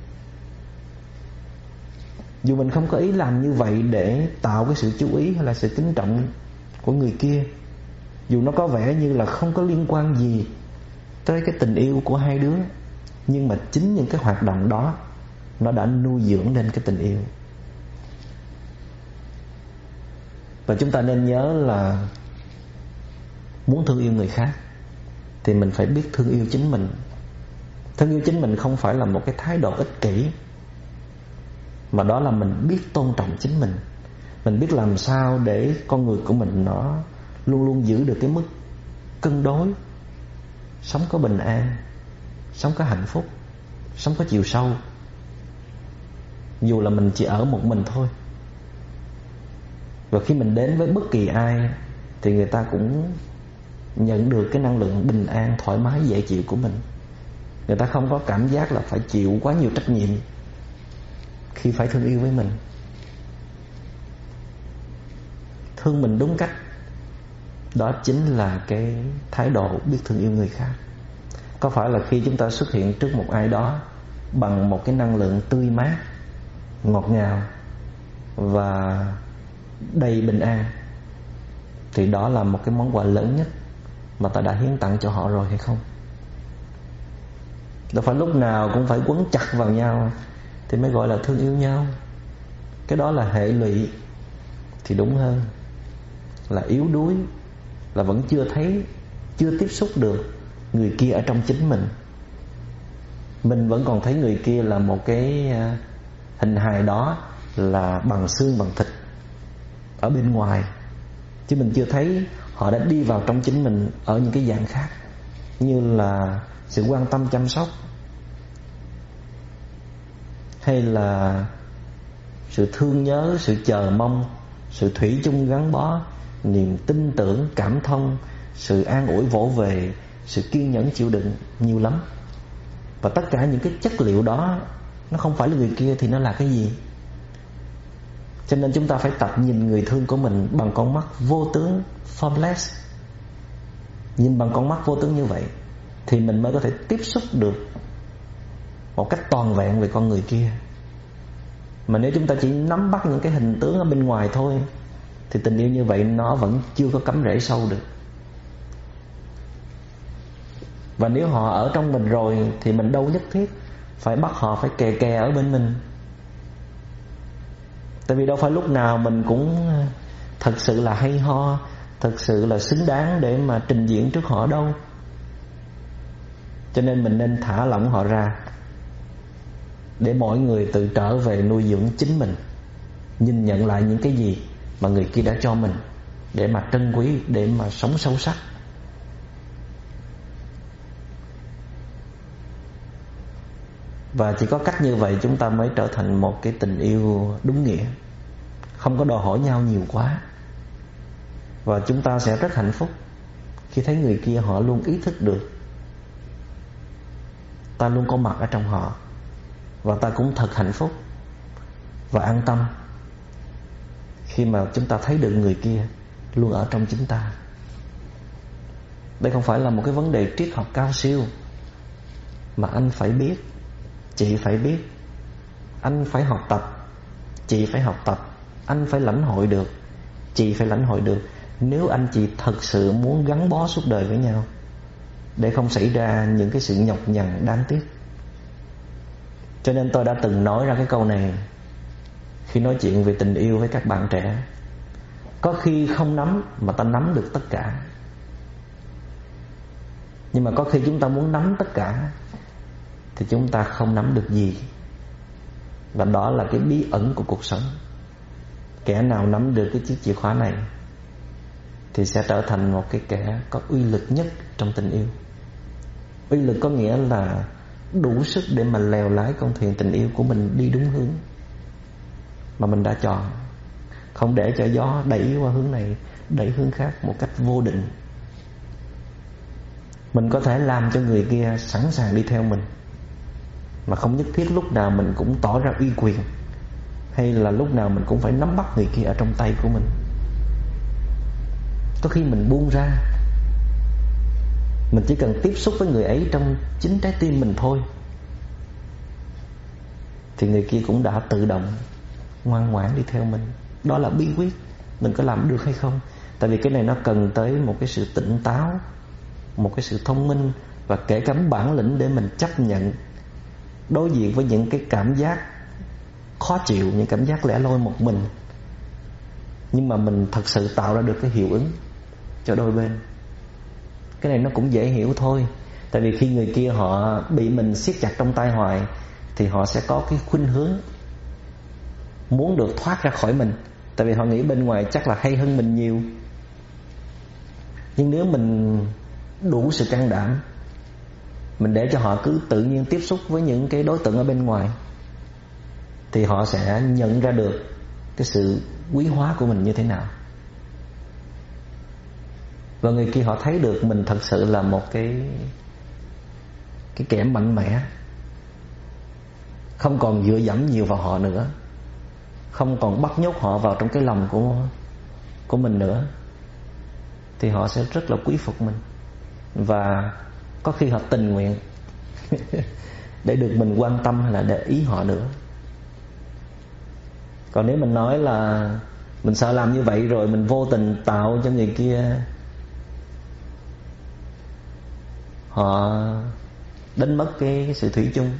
Dù mình không có ý làm như vậy để tạo cái sự chú ý hay là sự kính trọng của người kia, dù nó có vẻ như là không có liên quan gì tới cái tình yêu của hai đứa, nhưng mà chính những cái hoạt động đó nó đã nuôi dưỡng nên cái tình yêu. Và chúng ta nên nhớ là muốn thương yêu người khác thì mình phải biết thương yêu chính mình. Thương yêu chính mình không phải là một cái thái độ ích kỷ, mà đó là mình biết tôn trọng chính mình. Mình biết làm sao để con người của mình nó luôn luôn giữ được cái mức cân đối, sống có bình an, sống có hạnh phúc, sống có chiều sâu, dù là mình chỉ ở một mình thôi. Và khi mình đến với bất kỳ ai thì người ta cũng nhận được cái năng lượng bình an, thoải mái, dễ chịu của mình. Người ta không có cảm giác là phải chịu quá nhiều trách nhiệm khi phải thương yêu với mình. Thương mình đúng cách, đó chính là cái thái độ biết thương yêu người khác. Có phải là khi chúng ta xuất hiện trước một ai đó bằng một cái năng lượng tươi mát, ngọt ngào và đầy bình an, thì đó là một cái món quà lớn nhất mà ta đã hiến tặng cho họ rồi hay không? Đâu phải lúc nào cũng phải quấn chặt vào nhau thì mới gọi là thương yêu nhau. Cái đó là hệ lụy, thì đúng hơn là yếu đuối, là vẫn chưa thấy, chưa tiếp xúc được người kia ở trong chính mình. Mình vẫn còn thấy người kia là một cái hình hài đó là bằng xương bằng thịt ở bên ngoài, chứ mình chưa thấy họ đã đi vào trong chính mình ở những cái dạng khác, như là sự quan tâm chăm sóc, hay là sự thương nhớ, sự chờ mong, sự thủy chung gắn bó, niềm tin tưởng, cảm thông, sự an ủi vỗ về, sự kiên nhẫn chịu đựng, nhiều lắm. Và tất cả những cái chất liệu đó nó không phải là người kia thì nó là cái gì? Cho nên chúng ta phải tập nhìn người thương của mình bằng con mắt vô tướng, formless. Nhìn bằng con mắt vô tướng như vậy thì mình mới có thể tiếp xúc được một cách toàn vẹn về con người kia. Mà nếu chúng ta chỉ nắm bắt những cái hình tướng ở bên ngoài thôi thì tình yêu như vậy nó vẫn chưa có cắm rễ sâu được. Và nếu họ ở trong mình rồi thì mình đâu nhất thiết phải bắt họ phải kè kè ở bên mình. Tại vì đâu phải lúc nào mình cũng thật sự là hay ho, thật sự là xứng đáng để mà trình diễn trước họ đâu. Cho nên mình nên thả lỏng họ ra, để mỗi người tự trở về nuôi dưỡng chính mình, nhìn nhận lại những cái gì mà người kia đã cho mình, để mà trân quý, để mà sống sâu sắc. Và chỉ có cách như vậy chúng ta mới trở thành một cái tình yêu đúng nghĩa, không có đòi hỏi nhau nhiều quá. Và chúng ta sẽ rất hạnh phúc khi thấy người kia họ luôn ý thức được ta luôn có mặt ở trong họ. Và ta cũng thật hạnh phúc và an tâm khi mà chúng ta thấy được người kia luôn ở trong chính ta. Đây không phải là một cái vấn đề triết học cao siêu, mà anh phải biết, chị phải biết, anh phải học tập, chị phải học tập, anh phải lãnh hội được, chị phải lãnh hội được, nếu anh chị thật sự muốn gắn bó suốt đời với nhau, để không xảy ra những cái sự nhọc nhằn đáng tiếc. Cho nên tôi đã từng nói ra cái câu này khi nói chuyện về tình yêu với các bạn trẻ. Có khi không nắm mà ta nắm được tất cả, nhưng mà có khi chúng ta muốn nắm tất cả thì chúng ta không nắm được gì. Và đó là cái bí ẩn của cuộc sống. Kẻ nào nắm được cái chiếc chìa khóa này thì sẽ trở thành một cái kẻ có uy lực nhất trong tình yêu. Uy lực có nghĩa là đủ sức để mà lèo lái con thuyền tình yêu của mình đi đúng hướng mà mình đã chọn, không để cho gió đẩy qua hướng này, đẩy hướng khác một cách vô định. Mình có thể làm cho người kia sẵn sàng đi theo mình, mà không nhất thiết lúc nào mình cũng tỏ ra uy quyền, hay là lúc nào mình cũng phải nắm bắt người kia ở trong tay của mình. Có khi mình buông ra, mình chỉ cần tiếp xúc với người ấy trong chính trái tim mình thôi, thì người kia cũng đã tự động ngoan ngoãn đi theo mình. Đó là bí quyết. Mình có làm được hay không? Tại vì cái này nó cần tới một cái sự tỉnh táo, một cái sự thông minh, và kể cả bản lĩnh để mình chấp nhận đối diện với những cái cảm giác khó chịu, những cảm giác lẻ loi một mình, nhưng mà mình thật sự tạo ra được cái hiệu ứng cho đôi bên. Cái này nó cũng dễ hiểu thôi. Tại vì khi người kia họ bị mình siết chặt trong tay hoài thì họ sẽ có cái khuynh hướng muốn được thoát ra khỏi mình, Tại vì họ nghĩ bên ngoài chắc là hay hơn mình nhiều. Nhưng nếu mình đủ sự can đảm, mình để cho họ cứ tự nhiên tiếp xúc với những cái đối tượng ở bên ngoài, thì họ sẽ nhận ra được cái sự quý hóa của mình như thế nào. Và người kia họ thấy được mình thật sự là một cái kẻ mạnh mẽ, không còn dựa dẫm nhiều vào họ nữa, không còn bắt nhốt họ vào trong cái lòng của mình nữa, thì họ sẽ rất là quý phục mình. Và có khi họ tình nguyện để được mình quan tâm hay là để ý họ nữa. Còn nếu mình nói là mình sợ làm như vậy rồi mình vô tình tạo cho người kia họ đánh mất cái sự thủy chung.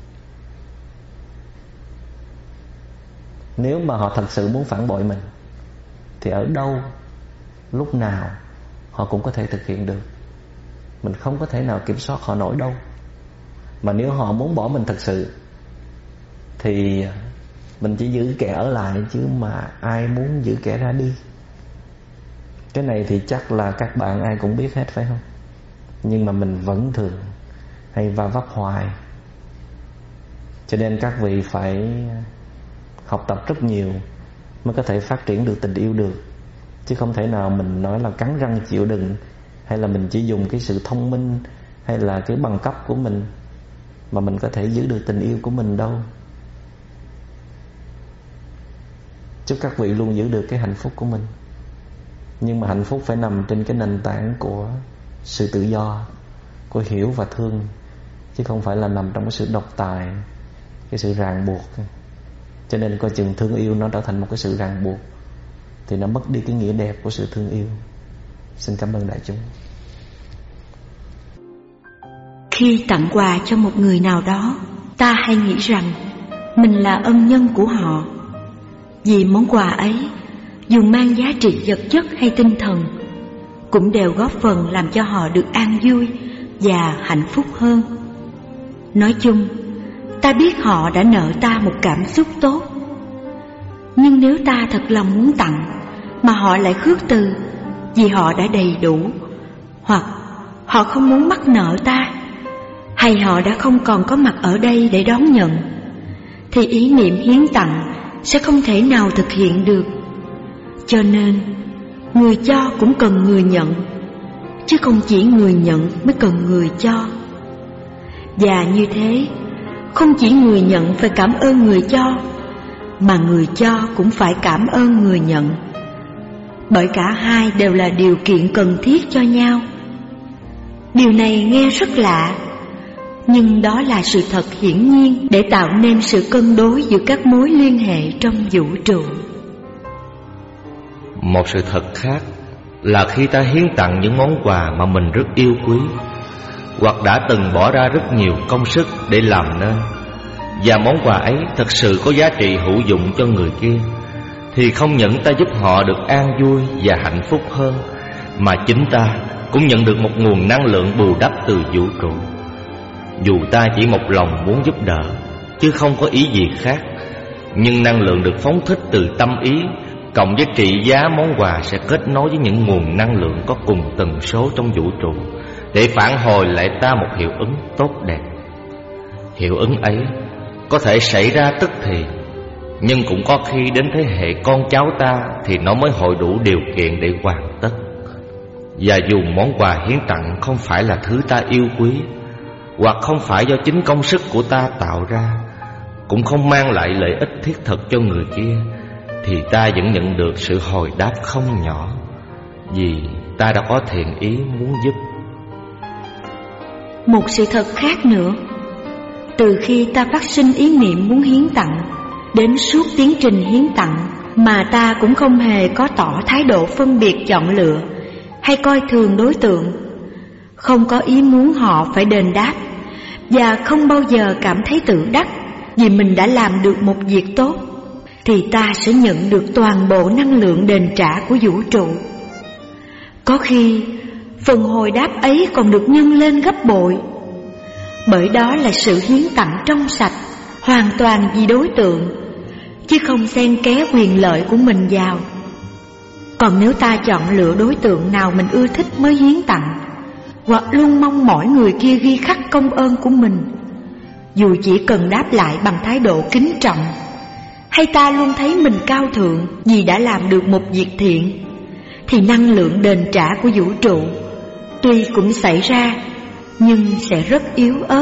Nếu mà họ thật sự muốn phản bội mình thì ở đâu, lúc nào họ cũng có thể thực hiện được. Mình không có thể nào kiểm soát họ nổi đâu. Mà nếu họ muốn bỏ mình thật sự thì mình chỉ giữ kẻ ở lại, chứ mà ai muốn giữ kẻ ra đi. Cái này thì chắc là các bạn ai cũng biết hết phải không? Nhưng mà mình vẫn thường hay va vấp hoài. Cho nên các vị phải học tập rất nhiều mới có thể phát triển được tình yêu được. Chứ không thể nào mình nói là cắn răng chịu đựng, hay là mình chỉ dùng cái sự thông minh hay là cái bằng cấp của mình mà mình có thể giữ được tình yêu của mình đâu. Chúc các vị luôn giữ được cái hạnh phúc của mình. Nhưng mà hạnh phúc phải nằm trên cái nền tảng của sự tự do, của hiểu và thương, chứ không phải là nằm trong cái sự độc tài, cái sự ràng buộc. Cho nên coi chừng thương yêu nó trở thành một cái sự ràng buộc thì nó mất đi cái nghĩa đẹp của sự thương yêu. Xin cảm ơn đại chúng. Khi tặng quà cho một người nào đó, ta hay nghĩ rằng mình là ân nhân của họ, vì món quà ấy dù mang giá trị vật chất hay tinh thần cũng đều góp phần làm cho họ được an vui và hạnh phúc hơn. Nói chung, ta biết họ đã nợ ta một cảm xúc tốt. Nhưng nếu ta thật lòng muốn tặng mà họ lại khước từ vì họ đã đầy đủ, hoặc họ không muốn mắc nợ ta, hay họ đã không còn có mặt ở đây để đón nhận, thì ý niệm hiến tặng sẽ không thể nào thực hiện được. Cho nên người cho cũng cần người nhận, chứ không chỉ người nhận mới cần người cho. Và như thế, không chỉ người nhận phải cảm ơn người cho, mà người cho cũng phải cảm ơn người nhận. Bởi cả hai đều là điều kiện cần thiết cho nhau. Điều này nghe rất lạ, nhưng đó là sự thật hiển nhiên để tạo nên sự cân đối giữa các mối liên hệ trong vũ trụ. Một sự thật khác là khi ta hiến tặng những món quà mà mình rất yêu quý, hoặc đã từng bỏ ra rất nhiều công sức để làm nên, và món quà ấy thật sự có giá trị hữu dụng cho người kia, thì không những ta giúp họ được an vui và hạnh phúc hơn, mà chính ta cũng nhận được một nguồn năng lượng bù đắp từ vũ trụ. Dù ta chỉ một lòng muốn giúp đỡ, chứ không có ý gì khác, nhưng năng lượng được phóng thích từ tâm ý cộng với trị giá món quà sẽ kết nối với những nguồn năng lượng có cùng tần số trong vũ trụ, để phản hồi lại ta một hiệu ứng tốt đẹp. Hiệu ứng ấy có thể xảy ra tức thì, nhưng cũng có khi đến thế hệ con cháu ta thì nó mới hội đủ điều kiện để hoàn tất. Và dù món quà hiến tặng không phải là thứ ta yêu quý, hoặc không phải do chính công sức của ta tạo ra, cũng không mang lại lợi ích thiết thực cho người kia, thì ta vẫn nhận được sự hồi đáp không nhỏ, vì ta đã có thiện ý muốn giúp. Một sự thật khác nữa, từ khi ta phát sinh ý niệm muốn hiến tặng đến suốt tiến trình hiến tặng, mà ta cũng không hề có tỏ thái độ phân biệt chọn lựa hay coi thường đối tượng, không có ý muốn họ phải đền đáp, và không bao giờ cảm thấy tự đắc vì mình đã làm được một việc tốt, thì ta sẽ nhận được toàn bộ năng lượng đền trả của vũ trụ. Có khi phần hồi đáp ấy còn được nhân lên gấp bội, bởi đó là sự hiến tặng trong sạch, hoàn toàn vì đối tượng, chứ không xen ké quyền lợi của mình vào. Còn nếu ta chọn lựa đối tượng nào mình ưa thích mới hiến tặng, hoặc luôn mong mỏi người kia ghi khắc công ơn của mình, dù chỉ cần đáp lại bằng thái độ kính trọng, hay ta luôn thấy mình cao thượng vì đã làm được một việc thiện, thì năng lượng đền trả của vũ trụ tuy cũng xảy ra nhưng sẽ rất yếu ớt.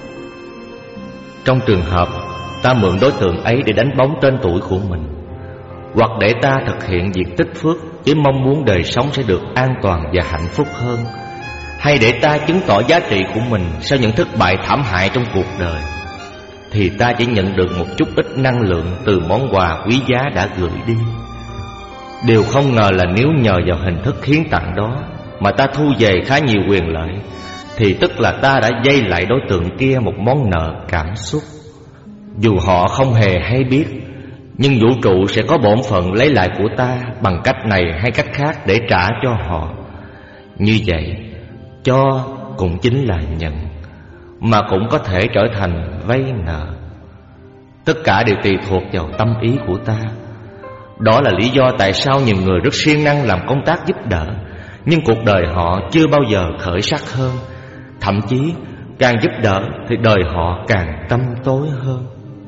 Trong trường hợp ta mượn đối tượng ấy để đánh bóng tên tuổi của mình, hoặc để ta thực hiện việc tích phước với mong muốn đời sống sẽ được an toàn và hạnh phúc hơn, hay để ta chứng tỏ giá trị của mình sau những thất bại thảm hại trong cuộc đời, thì ta chỉ nhận được một chút ít năng lượng từ món quà quý giá đã gửi đi. Điều không ngờ là nếu nhờ vào hình thức hiến tặng đó mà ta thu về khá nhiều quyền lợi, thì tức là ta đã dây lại đối tượng kia một món nợ cảm xúc. Dù họ không hề hay biết, nhưng vũ trụ sẽ có bổn phận lấy lại của ta bằng cách này hay cách khác để trả cho họ. Như vậy, cho cũng chính là nhận, mà cũng có thể trở thành vay nợ. Tất cả đều tùy thuộc vào tâm ý của ta. Đó là lý do tại sao nhiều người rất siêng năng làm công tác giúp đỡ, nhưng cuộc đời họ chưa bao giờ khởi sắc hơn. Thậm chí càng giúp đỡ thì đời họ càng tăm tối hơn.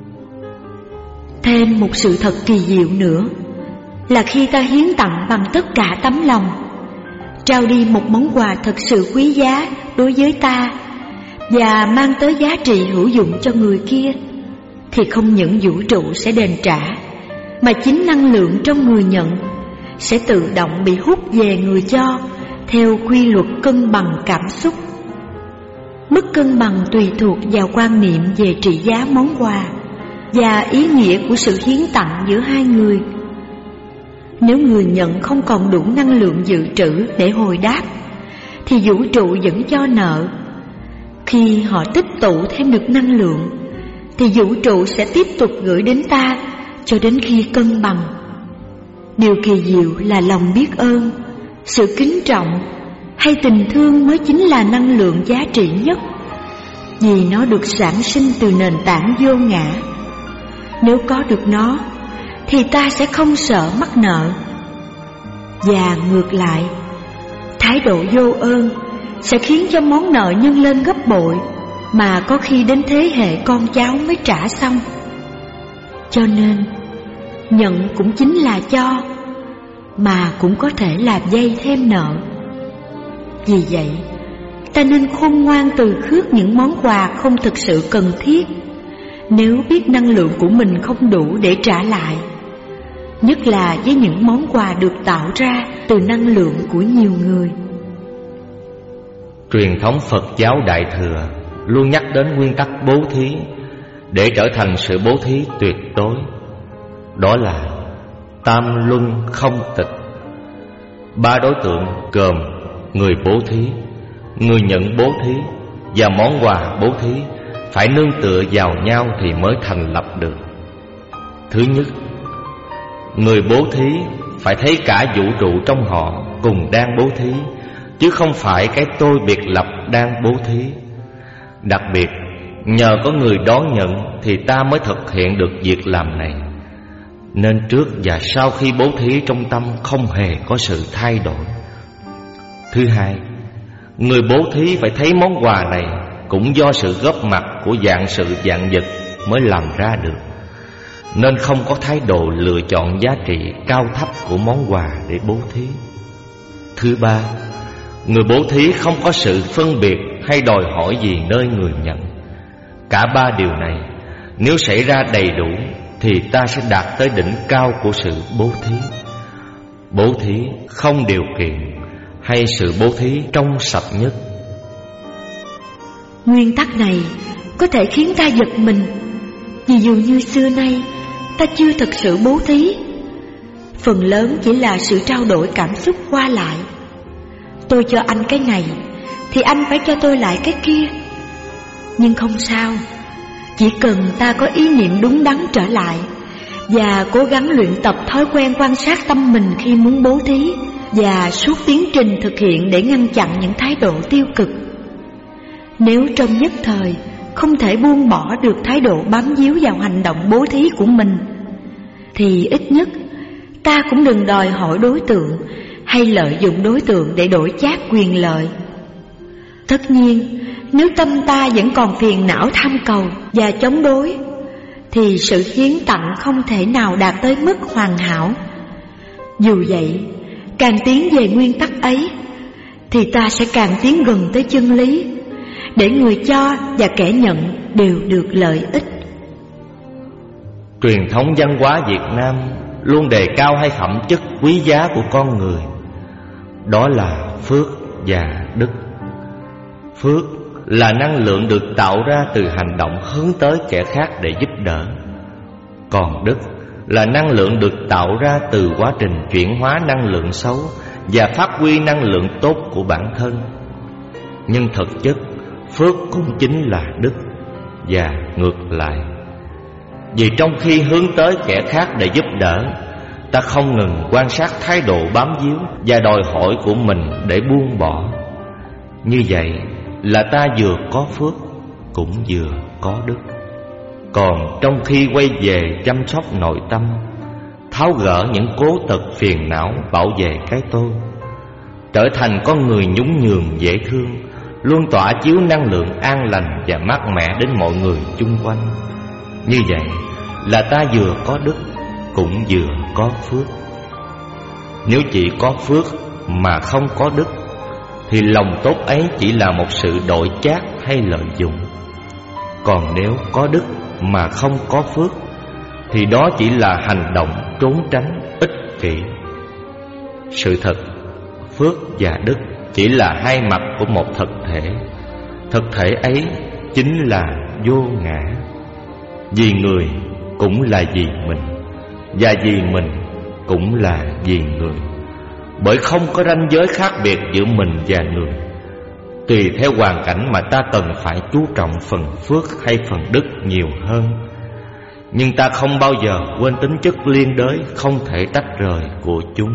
Thêm một sự thật kỳ diệu nữa là khi ta hiến tặng bằng tất cả tấm lòng, trao đi một món quà thật sự quý giá đối với ta và mang tới giá trị hữu dụng cho người kia, thì không những vũ trụ sẽ đền trả, mà chính năng lượng trong người nhận sẽ tự động bị hút về người cho theo quy luật cân bằng cảm xúc. Mức cân bằng tùy thuộc vào quan niệm về trị giá món quà và ý nghĩa của sự hiến tặng giữa hai người. Nếu người nhận không còn đủ năng lượng dự trữ để hồi đáp, thì vũ trụ vẫn cho nợ. Khi họ tích tụ thêm được năng lượng, thì vũ trụ sẽ tiếp tục gửi đến ta cho đến khi cân bằng. Điều kỳ diệu là lòng biết ơn, sự kính trọng hay tình thương mới chính là năng lượng giá trị nhất, vì nó được sản sinh từ nền tảng vô ngã. Nếu có được nó thì ta sẽ không sợ mắc nợ. Và ngược lại, thái độ vô ơn sẽ khiến cho món nợ nhân lên gấp bội, mà có khi đến thế hệ con cháu mới trả xong. Cho nên nhận cũng chính là cho, mà cũng có thể là dây thêm nợ. Vì vậy, ta nên khôn ngoan từ khước những món quà không thực sự cần thiết, nếu biết năng lượng của mình không đủ để trả lại, nhất là với những món quà được tạo ra từ năng lượng của nhiều người. Truyền thống Phật giáo Đại Thừa luôn nhắc đến nguyên tắc bố thí để trở thành sự bố thí tuyệt đối. Đó là tam luân không tịch. 3 đối tượng gồm người bố thí, người nhận bố thí và món quà bố thí phải nương tựa vào nhau thì mới thành lập được. Thứ nhất, người bố thí phải thấy cả vũ trụ trong họ cùng đang bố thí, chứ không phải cái tôi biệt lập đang bố thí. Đặc biệt, nhờ có người đón nhận thì ta mới thực hiện được việc làm này. Nên trước và sau khi bố thí trong tâm không hề có sự thay đổi. Thứ hai, người bố thí phải thấy món quà này cũng do sự góp mặt của vạn sự vạn vật mới làm ra được, nên không có thái độ lựa chọn giá trị cao thấp của món quà để bố thí. Thứ ba, người bố thí không có sự phân biệt hay đòi hỏi gì nơi người nhận. Cả 3 điều này nếu xảy ra đầy đủ thì ta sẽ đạt tới đỉnh cao của sự bố thí. Bố thí không điều kiện, hay sự bố thí trong sạch nhất. Nguyên tắc này có thể khiến ta giật mình, vì dù như xưa nay ta chưa thực sự bố thí, phần lớn chỉ là sự trao đổi cảm xúc qua lại. Tôi cho anh cái này thì anh phải cho tôi lại cái kia. Nhưng không sao, chỉ cần ta có ý niệm đúng đắn trở lại và cố gắng luyện tập thói quen quan sát tâm mình khi muốn bố thí, và suốt tiến trình thực hiện để ngăn chặn những thái độ tiêu cực. Nếu trong nhất thời không thể buông bỏ được thái độ bám víu vào hành động bố thí của mình, thì ít nhất ta cũng đừng đòi hỏi đối tượng hay lợi dụng đối tượng để đổi chác quyền lợi. Tất nhiên, nếu tâm ta vẫn còn phiền não tham cầu và chống đối, thì sự hiến tặng không thể nào đạt tới mức hoàn hảo. Dù vậy, càng tiến về nguyên tắc ấy, thì ta sẽ càng tiến gần tới chân lý, để người cho và kẻ nhận đều được lợi ích. Truyền thống văn hóa Việt Nam luôn đề cao hai phẩm chất quý giá của con người, đó là phước và đức. Phước là năng lượng được tạo ra từ hành động hướng tới kẻ khác để giúp đỡ, còn đức là năng lượng được tạo ra từ quá trình chuyển hóa năng lượng xấu và phát huy năng lượng tốt của bản thân. Nhưng thực chất, phước cũng chính là đức và ngược lại. Vì trong khi hướng tới kẻ khác để giúp đỡ, ta không ngừng quan sát thái độ bám víu và đòi hỏi của mình để buông bỏ. Như vậy là ta vừa có phước cũng vừa có đức. Còn trong khi quay về chăm sóc nội tâm, tháo gỡ những cố tật phiền não, bảo vệ cái tôi, trở thành con người nhún nhường dễ thương, luôn tỏa chiếu năng lượng an lành và mát mẻ đến mọi người chung quanh. Như vậy là ta vừa có đức cũng vừa có phước. Nếu chỉ có phước mà không có đức, thì lòng tốt ấy chỉ là một sự đổi chác hay lợi dụng. Còn nếu có đức mà không có phước, thì đó chỉ là hành động trốn tránh, ích kỷ. Sự thật, phước và đức chỉ là hai mặt của một thực thể. Thực thể ấy chính là vô ngã. Vì người cũng là vì mình, và vì mình cũng là vì người. Bởi không có ranh giới khác biệt giữa mình và người. Tùy theo hoàn cảnh mà ta cần phải chú trọng phần phước hay phần đức nhiều hơn. Nhưng ta không bao giờ quên tính chất liên đới không thể tách rời của chúng.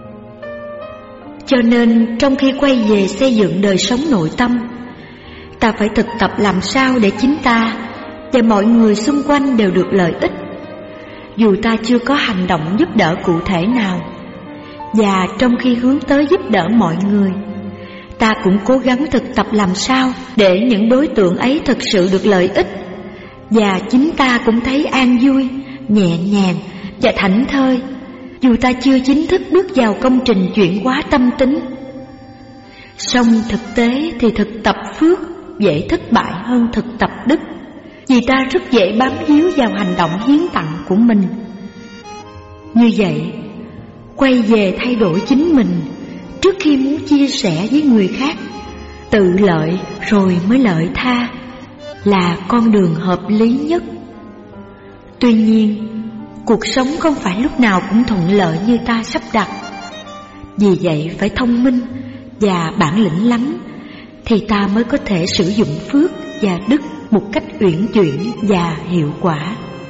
Cho nên trong khi quay về xây dựng đời sống nội tâm, ta phải thực tập làm sao để chính ta và mọi người xung quanh đều được lợi ích, dù ta chưa có hành động giúp đỡ cụ thể nào. Và trong khi hướng tới giúp đỡ mọi người, ta cũng cố gắng thực tập làm sao để những đối tượng ấy thực sự được lợi ích, và chính ta cũng thấy an vui, nhẹ nhàng và thảnh thơi, dù ta chưa chính thức bước vào công trình chuyển hóa tâm tính. Song thực tế thì thực tập phước dễ thất bại hơn thực tập đức, vì ta rất dễ bám víu vào hành động hiến tặng của mình. Như vậy, quay về thay đổi chính mình trước khi muốn chia sẻ với người khác, tự lợi rồi mới lợi tha, là con đường hợp lý nhất. Tuy nhiên, cuộc sống không phải lúc nào cũng thuận lợi như ta sắp đặt. Vì vậy phải thông minh và bản lĩnh lắm, thì ta mới có thể sử dụng phước và đức một cách uyển chuyển và hiệu quả.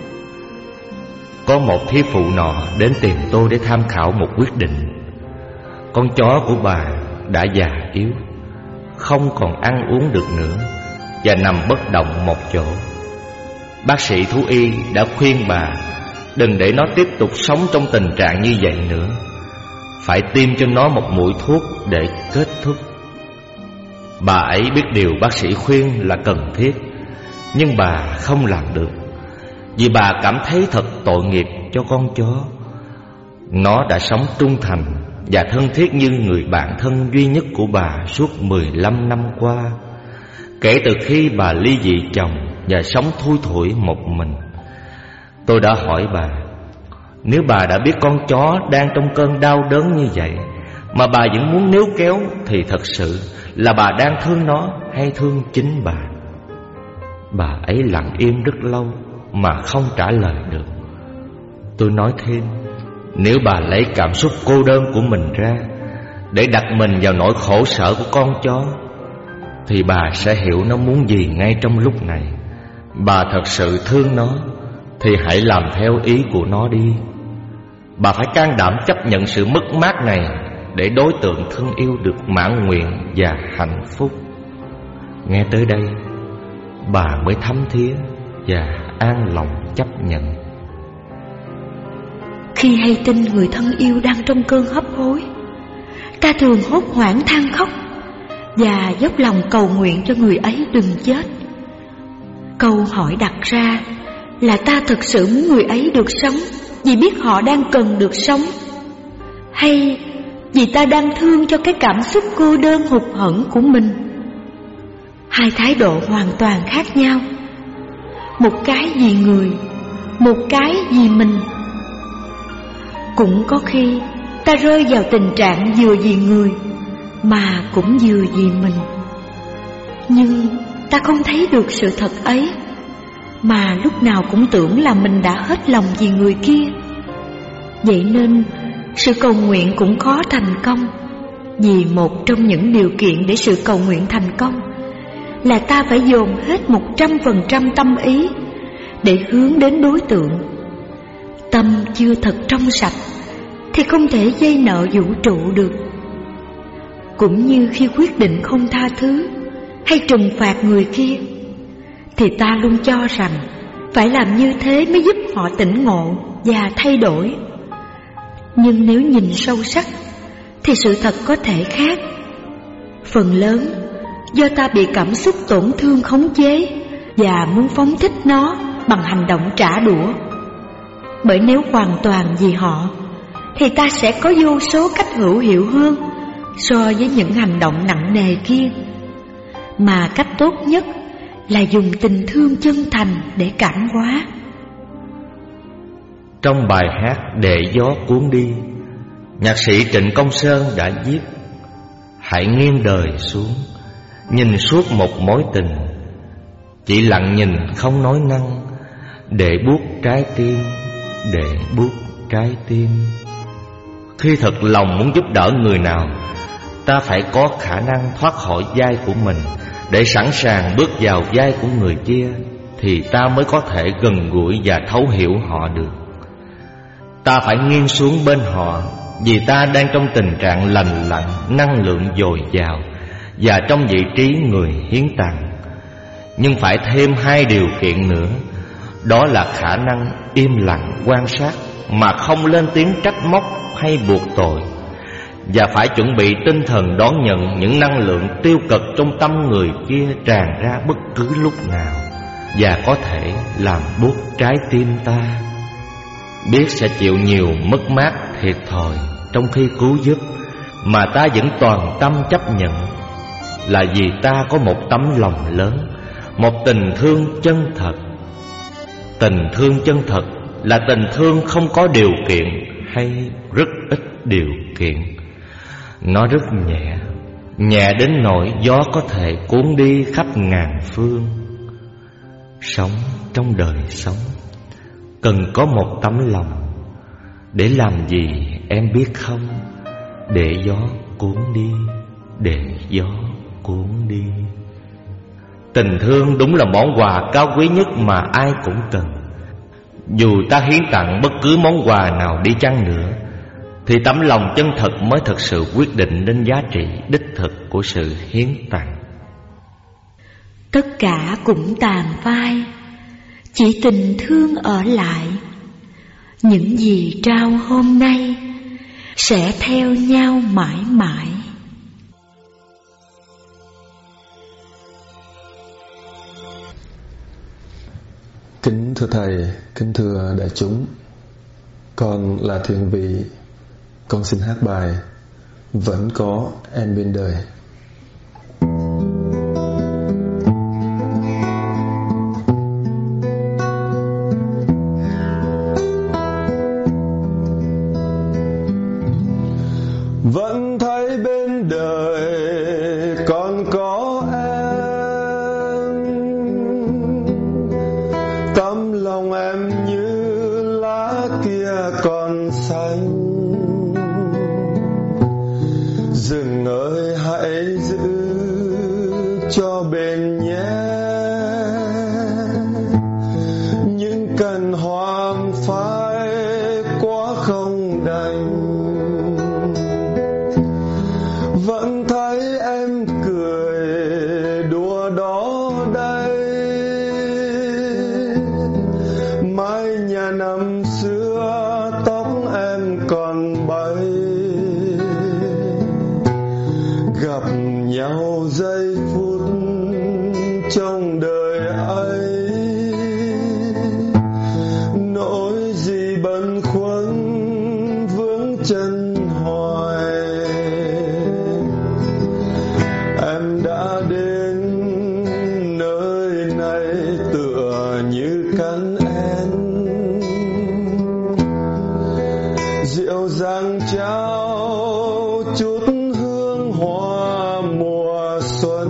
Có một thí phụ nọ đến tìm tôi để tham khảo một quyết định. Con chó của bà đã già yếu, không còn ăn uống được nữa và nằm bất động một chỗ. Bác sĩ thú y đã khuyên bà đừng để nó tiếp tục sống trong tình trạng như vậy nữa, phải tiêm cho nó một mũi thuốc để kết thúc. Bà ấy biết điều bác sĩ khuyên là cần thiết, nhưng bà không làm được, vì bà cảm thấy thật tội nghiệp cho con chó. Nó đã sống trung thành và thân thiết như người bạn thân duy nhất của bà suốt 15 năm qua, kể từ khi bà ly dị chồng và sống thui thủi một mình. Tôi đã hỏi bà, nếu bà đã biết con chó đang trong cơn đau đớn như vậy mà bà vẫn muốn níu kéo, thì thật sự là bà đang thương nó hay thương chính bà? Bà ấy lặng im rất lâu mà không trả lời được. Tôi nói thêm, nếu bà lấy cảm xúc cô đơn của mình ra để đặt mình vào nỗi khổ sở của con chó, thì bà sẽ hiểu nó muốn gì ngay trong lúc này. Bà thật sự thương nó thì hãy làm theo ý của nó đi. Bà phải can đảm chấp nhận sự mất mát này để đối tượng thương yêu được mãn nguyện và hạnh phúc. Nghe tới đây, bà mới thấm thía và an lòng chấp nhận. Khi hay tin người thân yêu đang trong cơn hấp hối, ta thường hốt hoảng than khóc và dốc lòng cầu nguyện cho người ấy đừng chết. Câu hỏi đặt ra là ta thực sự muốn người ấy được sống vì biết họ đang cần được sống, hay vì ta đang thương cho cái cảm xúc cô đơn hụt hẫng của mình? Hai thái độ hoàn toàn khác nhau. Một cái vì người, một cái vì mình. Cũng có khi ta rơi vào tình trạng vừa vì người mà cũng vừa vì mình. Nhưng ta không thấy được sự thật ấy, mà lúc nào cũng tưởng là mình đã hết lòng vì người kia. Vậy nên sự cầu nguyện cũng khó thành công, vì một trong những điều kiện để sự cầu nguyện thành công là ta phải dồn hết 100% tâm ý để hướng đến đối tượng. Tâm chưa thật trong sạch thì không thể dây nợ vũ trụ được. Cũng như khi quyết định không tha thứ hay trừng phạt người kia, thì ta luôn cho rằng phải làm như thế mới giúp họ tỉnh ngộ và thay đổi. Nhưng nếu nhìn sâu sắc thì sự thật có thể khác. Phần lớn do ta bị cảm xúc tổn thương khống chế và muốn phóng thích nó bằng hành động trả đũa. Bởi nếu hoàn toàn vì họ thì ta sẽ có vô số cách hữu hiệu hơn so với những hành động nặng nề kia. Mà cách tốt nhất là dùng tình thương chân thành để cảm hóa. Trong bài hát Để Gió Cuốn Đi, nhạc sĩ Trịnh Công Sơn đã viết: hãy nghiêng đời xuống, nhìn suốt một mối tình, chỉ lặng nhìn không nói năng, để buốt trái tim, để buốt trái tim. Khi thật lòng muốn giúp đỡ người nào, ta phải có khả năng thoát khỏi vai của mình để sẵn sàng bước vào vai của người kia, thì ta mới có thể gần gũi và thấu hiểu họ được. Ta phải nghiêng xuống bên họ, vì ta đang trong tình trạng lành lặn, năng lượng dồi dào và trong vị trí người hiến tặng. Nhưng phải thêm hai điều kiện nữa, đó là khả năng im lặng quan sát mà không lên tiếng trách móc hay buộc tội, và phải chuẩn bị tinh thần đón nhận những năng lượng tiêu cực trong tâm người kia tràn ra bất cứ lúc nào, và có thể làm buốt trái tim ta. Biết sẽ chịu nhiều mất mát thiệt thòi trong khi cứu giúp, mà ta vẫn toàn tâm chấp nhận, là vì ta có một tấm lòng lớn, một tình thương chân thật. Tình thương chân thật là tình thương không có điều kiện hay rất ít điều kiện. Nó rất nhẹ, nhẹ đến nỗi gió có thể cuốn đi khắp ngàn phương. Sống trong đời sống cần có một tấm lòng. Để làm gì em biết không? Để gió cuốn đi, để gió cuốn đi. Tình thương đúng là món quà cao quý nhất mà ai cũng cần. Dù ta hiến tặng bất cứ món quà nào đi chăng nữa, thì tấm lòng chân thật mới thực sự quyết định đến giá trị đích thực của sự hiến tặng. Tất cả cũng tàn phai, chỉ tình thương ở lại. Những gì trao hôm nay sẽ theo nhau mãi mãi. Kính thưa Thầy, kính thưa đại chúng, con là Thiện Vị. Con xin hát bài Vẫn Có Em Bên Đời. Vẫn thấy bên đời còn có em, tấm lòng em như lá kia còn xanh. Rừng ơi hãy giữ cho bền nhé, những cành hoang phai quá không đành. Vẫn thấy em cười đùa đó đây, mái nhà năm xưa tóc bâng khuâng vướng chân hoài. Em đã đến nơi này tựa như cánh én, dịu dàng trao chút hương hoa mùa xuân.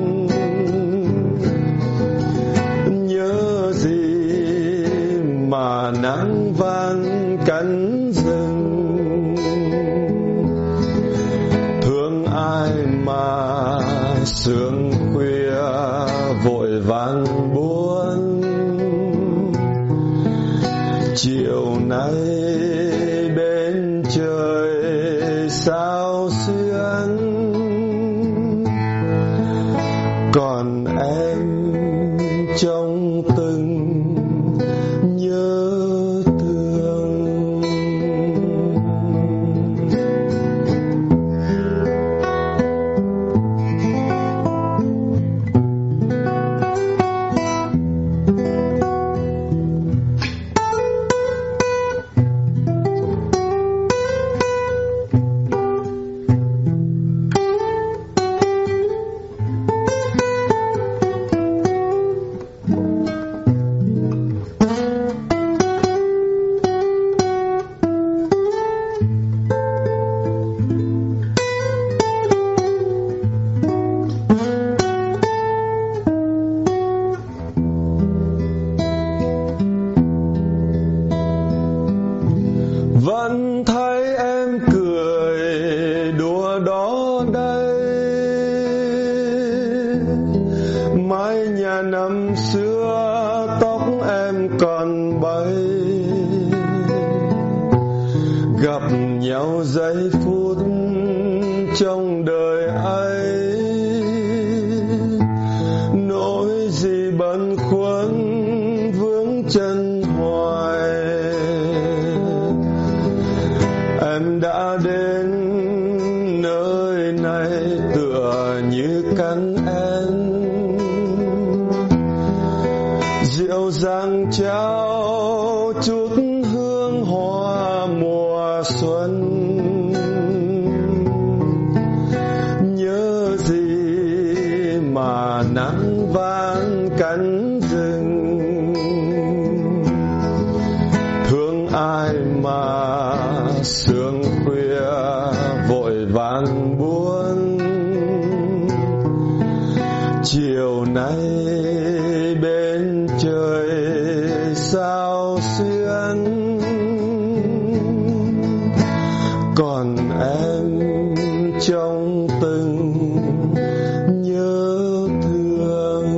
Nhớ gì mà nắng vàng cánh rừng, thương ai mà sương khuya vội vàng buồn. Chiều nay bên trời sao xuyên, còn em trong từng nhớ thương. Vẫn thấy em cười đùa đó đây, mái nhà năm xưa tóc em còn bay. Gặp nhau giây phút trong đời ấy, nỗi gì bâng khuâng vướng chân hoài. Em đã đến nơi này tựa như cánh én, dịu dàng trao chút hương hoa mùa xuân. Nhớ gì mà nắng vàng cánh rừng, thương ai mà sương khuya vội vàng buồn. Chiều nay bên trời sao xuyên, còn em trong từng nhớ thương.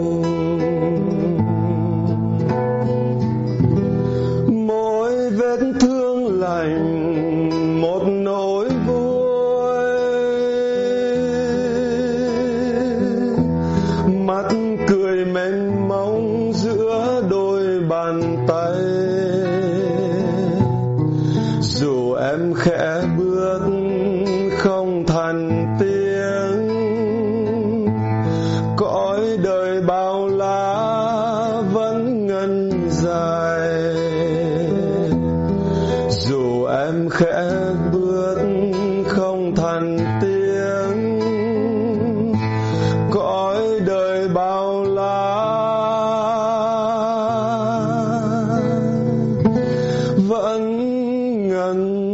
Mỗi vết thương lành một nỗi vui, mắt cười mênh mông giữa đôi bàn tay. Dù em khẽ bước không thành tiếng, cõi đời bao la vẫn ngân dài. Dù em khẽ bước không thành tiếng, cõi đời bao la vẫn ngân